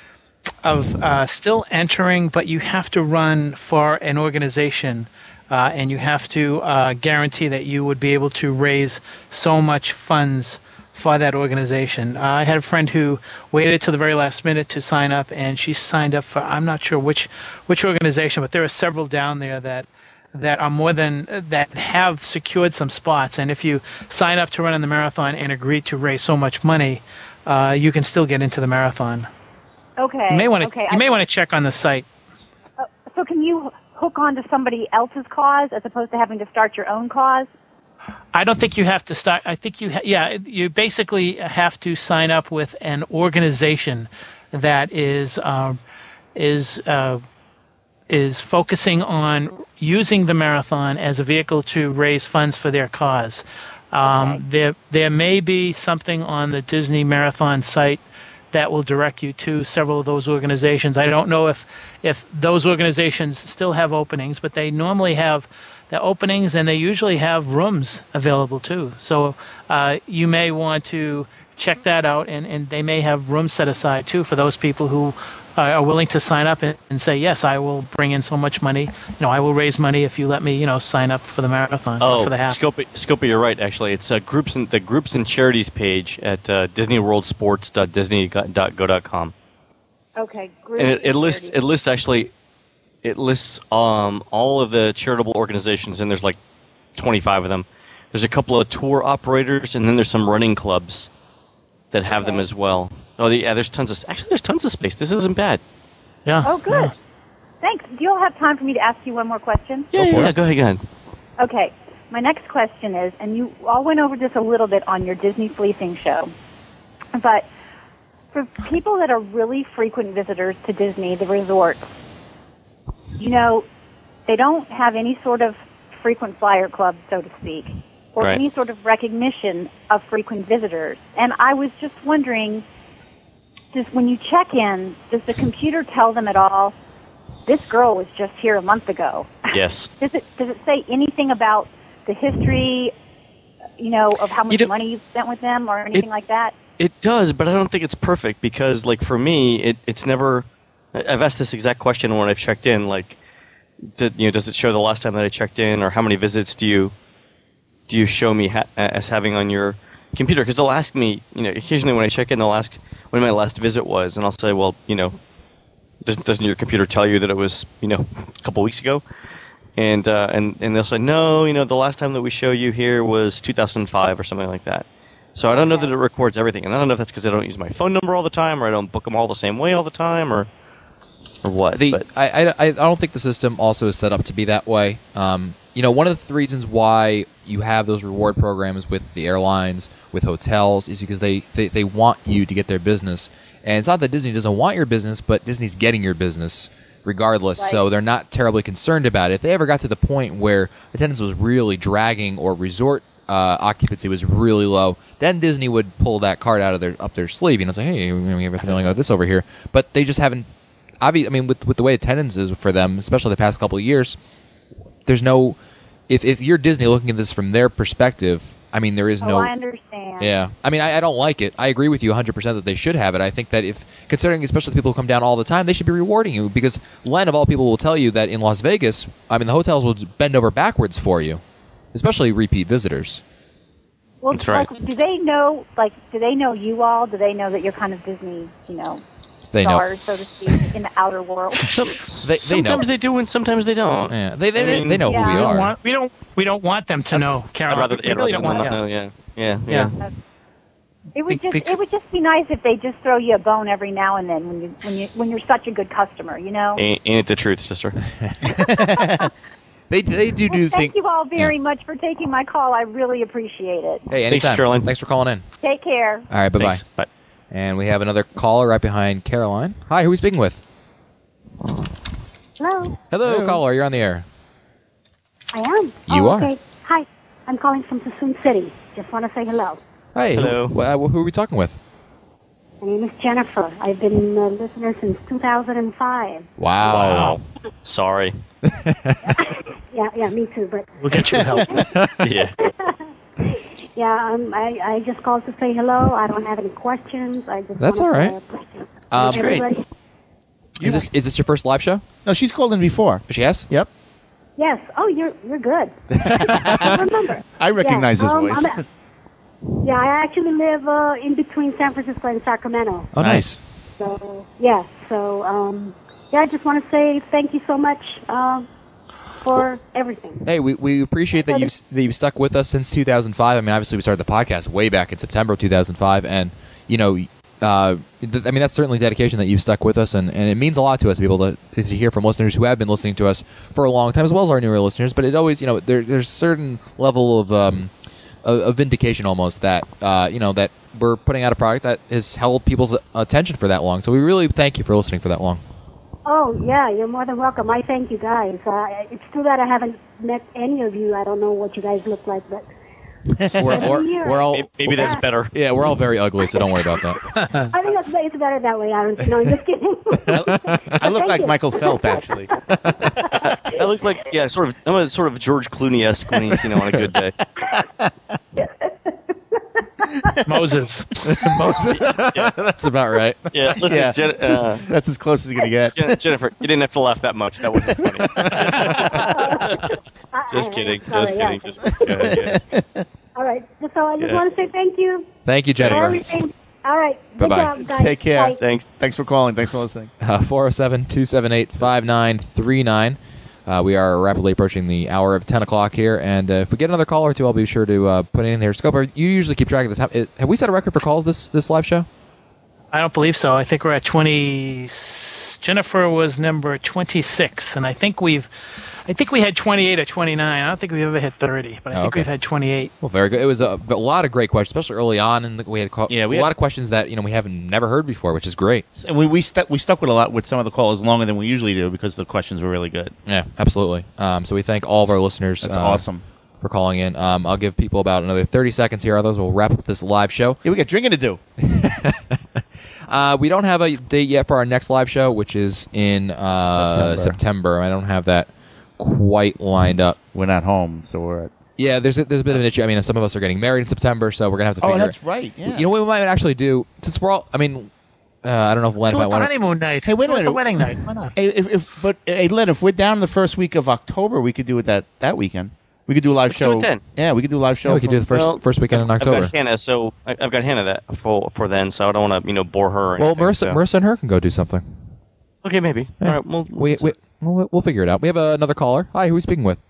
Speaker 7: of uh, still entering, but you have to run for an organization, uh, and you have to uh, guarantee that you would be able to raise so much funds for that organization. Uh, I had a friend who waited to the very last minute to sign up, and she signed up for, I'm not sure which which organization, but there are several down there that that are more than that have secured some spots. And if you sign up to run in the marathon and agree to raise so much money, uh, you can still get into the marathon.
Speaker 17: Okay.
Speaker 7: You may want to
Speaker 17: okay.
Speaker 7: you
Speaker 17: I-
Speaker 7: may want to check on the site.
Speaker 17: Uh, so can you hook on to somebody else's cause as opposed to having to start your own cause?
Speaker 7: I don't think you have to start. I think you, ha- yeah, you basically have to sign up with an organization that is uh, is uh, is focusing on using the marathon as a vehicle to raise funds for their cause. Um, there, there may be something on the Disney Marathon site that will direct you to several of those organizations. I don't know if if those organizations still have openings, but they normally have the openings, and they usually have rooms available too. So uh, you may want to check that out, and, and they may have room set aside too for those people who uh, are willing to sign up and, and say, yes, I will bring in so much money. You know, I will raise money if you let me, you know, sign up for the marathon or
Speaker 4: Oh,
Speaker 7: for the half.
Speaker 4: Scopa, Scopa, you're right. Actually, it's uh, groups and the groups and charities page at uh, disney world sports dot disney dot go dot com.
Speaker 17: Okay, group
Speaker 4: And it, it
Speaker 17: and
Speaker 4: lists
Speaker 17: charities.
Speaker 4: it lists actually it lists um all of the charitable organizations, and there's like twenty-five of them. There's a couple of tour operators, and then there's some running clubs that have them as well. Oh, the, yeah, there's tons of actually there's tons of space. This isn't bad.
Speaker 7: Yeah.
Speaker 17: Oh, good. Thanks. Do you all have time for me to ask you one more question?
Speaker 4: Yeah, yeah, yeah, go ahead, go ahead.
Speaker 17: Okay. My next question is, and you all went over this a little bit on your Disney Fleecing show, but for people that are really frequent visitors to Disney, the resorts, you know, they don't have any sort of frequent flyer club, so to speak, or
Speaker 18: Right.
Speaker 17: any sort of recognition of frequent visitors. And I was just wondering, just when you check in, does the computer tell them at all, this girl was just here a month ago?
Speaker 4: Yes.
Speaker 17: Does it does it say anything about the history, you know, of how much money you've spent with them or anything like that?
Speaker 4: It does, but I don't think it's perfect because, like, for me, it, it's never. I've asked this exact question when I've checked in. Like, did, you know, does it show the last time that I checked in, or how many visits do you do you show me ha- as having on your computer? Because they'll ask me, you know, occasionally when I check in, they'll ask when my last visit was, and I'll say, well, you know, doesn't, doesn't your computer tell you that it was, you know, a couple weeks ago? And uh, and and they'll say, no, you know, the last time that we show you here was two thousand five or something like that. So I don't know that it records everything, and I don't know if that's because I don't use my phone number all the time, or I don't book them all the same way all the time, or or what.
Speaker 1: The,
Speaker 4: but
Speaker 1: I, I, I don't think the system also is set up to be that way. Um, you know, one of the reasons why you have those reward programs with the airlines, with hotels, is because they, they, they want you to get their business. And it's not that Disney doesn't want your business, but Disney's getting your business regardless,
Speaker 18: Right.
Speaker 1: so they're not terribly concerned about it. If they ever got to the point where attendance was really dragging or resort uh, occupancy was really low, then Disney would pull that card out of their up their sleeve, you know, say, hey, we have something like this over here. But they just haven't. Obvi- I mean, with with the way attendance is for them, especially the past couple of years, there's no. If if you're Disney looking at this from their perspective, I mean, there is
Speaker 17: Oh,
Speaker 1: no.
Speaker 17: I understand.
Speaker 1: Yeah, I mean, I, I don't like it. I agree with you one hundred percent that they should have it. I think that if, considering especially the people who come down all the time, they should be rewarding you, because Len, of all people, will tell you that in Las Vegas, I mean, the hotels will bend over backwards for you, especially repeat visitors.
Speaker 17: Well,
Speaker 1: That's right.
Speaker 17: like, do they know, like, do they know you all? Do they know that you're kind of Disney, you know,
Speaker 1: They know.
Speaker 17: stars, so to speak, in the outer world?
Speaker 1: They, they
Speaker 4: sometimes
Speaker 1: know.
Speaker 4: they do and sometimes they don't.
Speaker 1: Yeah, they they,
Speaker 4: I mean,
Speaker 1: they know who we
Speaker 7: We don't
Speaker 1: are.
Speaker 7: want, we don't we don't want them to know, Carol.
Speaker 4: I'd rather,
Speaker 7: we
Speaker 4: I'd
Speaker 7: really
Speaker 4: rather
Speaker 7: don't want
Speaker 4: them not
Speaker 7: them.
Speaker 4: know. Yeah, yeah, yeah.
Speaker 17: It would
Speaker 7: Be-
Speaker 17: just it would just be nice if they just throw you a bone every now and then when you when you when you're such a good customer, you know.
Speaker 4: Ain't, ain't it the truth, sister?
Speaker 1: They they do do
Speaker 17: Well, thank
Speaker 1: think.
Speaker 17: you all very much for taking my call. I really appreciate it.
Speaker 1: Hey, anytime.
Speaker 4: Thanks, Caroline.
Speaker 1: Thanks for calling in.
Speaker 17: Take care.
Speaker 1: All right, bye bye.
Speaker 4: Thanks. Bye.
Speaker 1: And we have another caller right behind Caroline. Hi, who are we speaking with?
Speaker 18: Hello.
Speaker 1: Hello, caller. You're on the air.
Speaker 18: I am.
Speaker 1: You
Speaker 18: oh,
Speaker 1: are.
Speaker 18: Okay. Hi. I'm calling from Sassoon City. Just want to say hello.
Speaker 1: Hi.
Speaker 4: Hello.
Speaker 1: Who, uh, who are we talking with?
Speaker 18: My name is Jennifer. I've been a listener since two thousand five.
Speaker 1: Wow.
Speaker 4: Wow. Sorry.
Speaker 18: Yeah, yeah, me too. But
Speaker 7: We'll get you help.
Speaker 4: Yeah.
Speaker 18: yeah, um, I I just called to say hello. I don't have any questions. I just
Speaker 1: That's
Speaker 18: wanna
Speaker 1: all
Speaker 18: say
Speaker 1: right.
Speaker 18: appreciate
Speaker 1: Um,
Speaker 18: everybody.
Speaker 1: Is this is this your first live show?
Speaker 10: No, she's called in before.
Speaker 1: She has?
Speaker 10: Yep.
Speaker 18: Yes. Oh, you're you're good. I remember.
Speaker 10: I recognize
Speaker 18: yeah,
Speaker 10: his
Speaker 18: um,
Speaker 10: voice.
Speaker 18: I'm a- yeah, I actually live uh, in between San Francisco and Sacramento.
Speaker 1: Oh, nice.
Speaker 18: So yeah, so um, yeah, I just want to say thank you so much um, for everything.
Speaker 1: Hey, we, we appreciate that you that you've stuck with us since two thousand five. I mean, obviously we started the podcast way back in September of two thousand five, and you know, uh, th- I mean that's certainly dedication that you've stuck with us, and, and it means a lot to us to be able to, to hear from listeners who have been listening to us for a long time, as well as our newer listeners. But it always, you know, there, there's a certain level of um, of, of vindication almost that uh, you know that we're putting out a product that has held people's attention for that long. So we really thank you for listening for that long.
Speaker 18: Oh yeah, you're more than welcome. I thank you guys. Uh, it's true that I haven't met any of you. I don't know what you guys look like, but
Speaker 1: We're, we're, we're all
Speaker 4: Maybe, maybe that's better.
Speaker 1: Yeah, we're all very ugly, so don't worry about that.
Speaker 18: I think that's, it's better that way. Aaron. No, I'm just kidding.
Speaker 10: I look
Speaker 18: Thank
Speaker 10: like
Speaker 18: you.
Speaker 10: Michael Phelps, actually.
Speaker 4: I look like yeah, sort of. I'm a sort of George Clooney-esque when he's you know on a good day.
Speaker 7: Moses.
Speaker 1: Moses. That's about right.
Speaker 4: Yeah, listen,
Speaker 10: Yeah.
Speaker 4: Jen, uh,
Speaker 10: That's as close as you're gonna get.
Speaker 4: Jen- Jennifer, you didn't have to laugh that much. That wasn't funny. Just kidding. Just
Speaker 18: Sorry,
Speaker 4: kidding.
Speaker 18: yeah.
Speaker 4: Just go ahead, yeah.
Speaker 18: All right. So I just
Speaker 4: Yeah.
Speaker 18: want to say thank you.
Speaker 1: Thank you,
Speaker 18: for
Speaker 1: Jennifer.
Speaker 18: everything. All right. Good
Speaker 1: Bye-bye.
Speaker 18: job, guys.
Speaker 10: Take care.
Speaker 18: Bye.
Speaker 4: Thanks.
Speaker 10: Thanks for calling. Thanks for listening.
Speaker 1: Uh, four oh seven, two seven eight, five nine three nine. Uh, we are rapidly approaching the hour of ten o'clock here, and uh, if we get another call or two, I'll be sure to uh, put it in here. Scope, you usually keep track of this. Have, it, have we set a record for calls this this live show?
Speaker 7: I don't believe so. I think we're at twenty. Jennifer was number twenty-six, and I think we've, I think we had twenty-eight or twenty-nine. I don't think we've ever hit thirty, but I
Speaker 1: Oh,
Speaker 7: think
Speaker 1: okay.
Speaker 7: we've had twenty-eight.
Speaker 1: Well, very good. It was a, a lot of great questions, especially early on, and we had co-
Speaker 10: Yeah, we
Speaker 1: a
Speaker 10: had-
Speaker 1: lot of questions that you know we haven't never heard before, which is great.
Speaker 10: And we we stuck we stuck with a lot with some of the calls longer than we usually do because the questions were really good.
Speaker 1: Yeah, absolutely. Um, so we thank all of our listeners.
Speaker 10: That's
Speaker 1: uh,
Speaker 10: awesome.
Speaker 1: for calling in. Um, I'll give people about another thirty seconds here. Otherwise, we'll wrap up this live show.
Speaker 10: Yeah, we got drinking to do.
Speaker 1: Uh, we don't have a date yet for our next live show, which is in uh,
Speaker 10: September.
Speaker 1: September. I don't have that quite lined up.
Speaker 10: We're not home, so we're at.
Speaker 1: Yeah, there's a, there's a bit of an issue. I mean, some of us are getting married in September, so we're gonna have to.
Speaker 10: Oh,
Speaker 1: figure
Speaker 10: that's right, yeah.
Speaker 1: You know what we might actually do since we're all. I mean, uh, I don't know if Len
Speaker 7: Do
Speaker 1: might
Speaker 7: it the
Speaker 1: want to.
Speaker 7: honeymoon night.
Speaker 10: Hey, wait a
Speaker 7: Do it
Speaker 10: minute.
Speaker 7: the wedding night. Why not?
Speaker 10: Hey, if, if but hey, Len, if we're down the first week of October, we could do it that that weekend. We could do a live
Speaker 4: Let's do
Speaker 10: show.
Speaker 4: it then.
Speaker 10: Yeah, we could do a live show.
Speaker 1: Yeah, we could do
Speaker 10: from-
Speaker 1: the first
Speaker 4: Well,
Speaker 1: first weekend in October.
Speaker 4: I've got Hannah, so I, I've got Hannah that for for then, so I don't want to you know bore her. Or
Speaker 1: Well,
Speaker 4: anything,
Speaker 1: Marissa,
Speaker 4: so.
Speaker 1: Marissa and her can go do something.
Speaker 4: Okay, maybe.
Speaker 1: Yeah.
Speaker 4: All right, we'll,
Speaker 1: We, we, we'll, we'll figure it out. We have uh, another caller. Hi, who are we speaking with?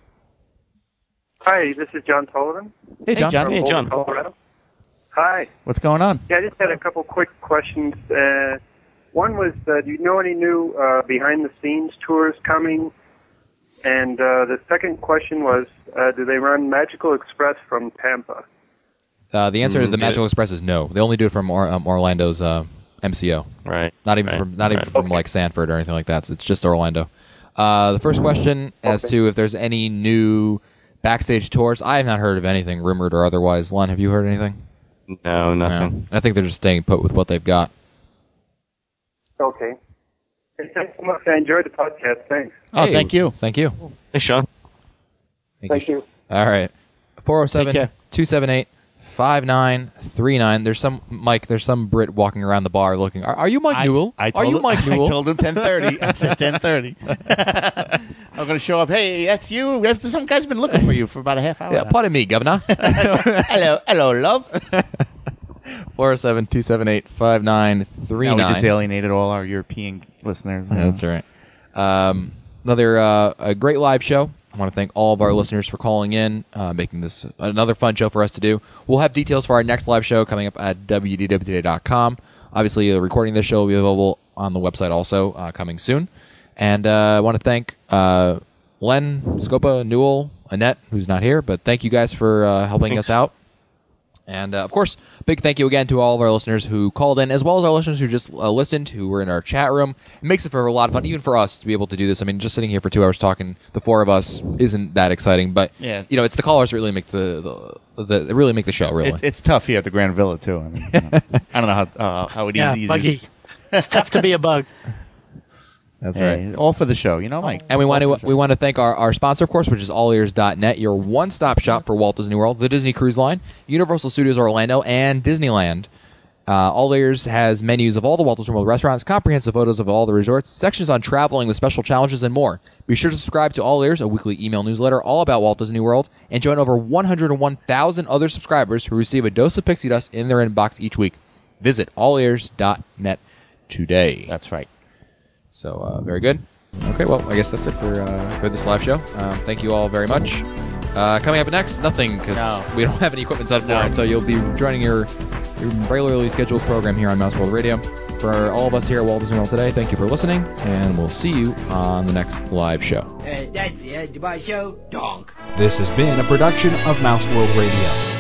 Speaker 19: Hi, this is John Sullivan.
Speaker 1: Hey, John.
Speaker 19: From
Speaker 4: Hey,
Speaker 19: Boulder,
Speaker 4: John.
Speaker 19: Colorado. Hi.
Speaker 10: What's going on?
Speaker 19: Yeah, I just had a couple quick questions. Uh, one was, uh, do you know any new uh, behind-the-scenes tours coming? And uh, the second question was, uh, do they run Magical Express from Tampa?
Speaker 1: Uh, the answer to
Speaker 4: Mm,
Speaker 1: the
Speaker 4: good.
Speaker 1: Magical Express is no. They only do it from or, um, Orlando's uh, M C O.
Speaker 4: Right.
Speaker 1: Not even
Speaker 4: right,
Speaker 1: from not even
Speaker 4: right.
Speaker 1: from like Sanford or anything like that. So it's just Orlando. Uh, the first question as
Speaker 19: Okay.
Speaker 1: to if there's any new backstage tours, I have not heard of anything rumored or otherwise. Lon, have you heard anything?
Speaker 4: No, nothing.
Speaker 1: No. I think they're just staying put with what they've got.
Speaker 19: Okay. Hey, thanks so much. I enjoyed the podcast. Thanks.
Speaker 10: Oh,
Speaker 1: Hey,
Speaker 10: thank you.
Speaker 1: Thank you.
Speaker 4: Hey, Sean.
Speaker 19: Thank you.
Speaker 1: All right. four oh
Speaker 10: Take
Speaker 1: seven,
Speaker 10: care.
Speaker 1: two seven eight, five nine three nine. There's some Mike, there's some Brit walking around the bar looking. Are, are you Mike
Speaker 10: I,
Speaker 1: Newell?
Speaker 10: I
Speaker 1: are
Speaker 10: told
Speaker 1: you
Speaker 10: him,
Speaker 1: Mike Newell?
Speaker 10: I told him ten thirty. I said ten thirty. I'm going to show up. Hey, that's you. That's- Some guy's been looking for you for about a half hour.
Speaker 1: Yeah,
Speaker 10: now.
Speaker 1: pardon me, Governor.
Speaker 10: hello, hello, love.
Speaker 1: four oh seven, two seven eight, five nine three
Speaker 10: Now
Speaker 1: nine.
Speaker 10: we just alienated all our European listeners.
Speaker 1: Yeah, that's all right. Um, another uh, a great live show. I want to thank all of our listeners for calling in, uh, making this another fun show for us to do. We'll have details for our next live show coming up at w d w today dot com. Obviously, the recording of this show will be available on the website also uh, coming soon. And uh, I want to thank uh, Len, Scopa, Newell, Annette, who's not here, but thank you guys for uh, helping
Speaker 4: Thanks.
Speaker 1: us out. And, uh, of course, big thank you again to all of our listeners who called in, as well as our listeners who just uh, listened, who were in our chat room. It makes it for a lot of fun, even for us, to be able to do this. I mean, just sitting here for two hours talking, the four of us, isn't that exciting. But,
Speaker 10: Yeah.
Speaker 1: you know, it's the callers that really make the, the, the, the really make the show, really.
Speaker 10: It, it's tough here at the Grand Villa, too. I, mean, you know, I don't know how uh, how it
Speaker 7: Yeah,
Speaker 10: easy
Speaker 7: buggy. It's tough to be a bug.
Speaker 1: That's
Speaker 10: Hey,
Speaker 1: right.
Speaker 10: all for the show, you know, Mike.
Speaker 1: And we want
Speaker 10: All
Speaker 1: to
Speaker 10: for the
Speaker 1: we want to thank our, our sponsor, of course, which is all ears dot net, your one-stop shop for Walt Disney World, the Disney Cruise Line, Universal Studios Orlando, and Disneyland. Uh, All Ears has menus of all the Walt Disney World restaurants, comprehensive photos of all the resorts, sections on traveling with special challenges, and more. Be sure to subscribe to All Ears, a weekly email newsletter all about Walt Disney World, and join over one hundred one thousand other subscribers who receive a dose of pixie dust in their inbox each week. Visit all ears dot net today.
Speaker 10: That's right.
Speaker 1: So, uh, very good. Okay, well, I guess that's it for uh, for this live show. Um, thank you all very much. Uh, coming up next, nothing, because
Speaker 10: No.
Speaker 1: we don't have any equipment set up
Speaker 10: No.
Speaker 1: for it, so you'll be joining your, your regularly scheduled program here on Mouse World Radio. For all of us here at Walt Disney World today, thank you for listening, and we'll see you on the next live show.
Speaker 20: Uh, that's the end of my show. Donk.
Speaker 21: This has been a production of Mouse World Radio.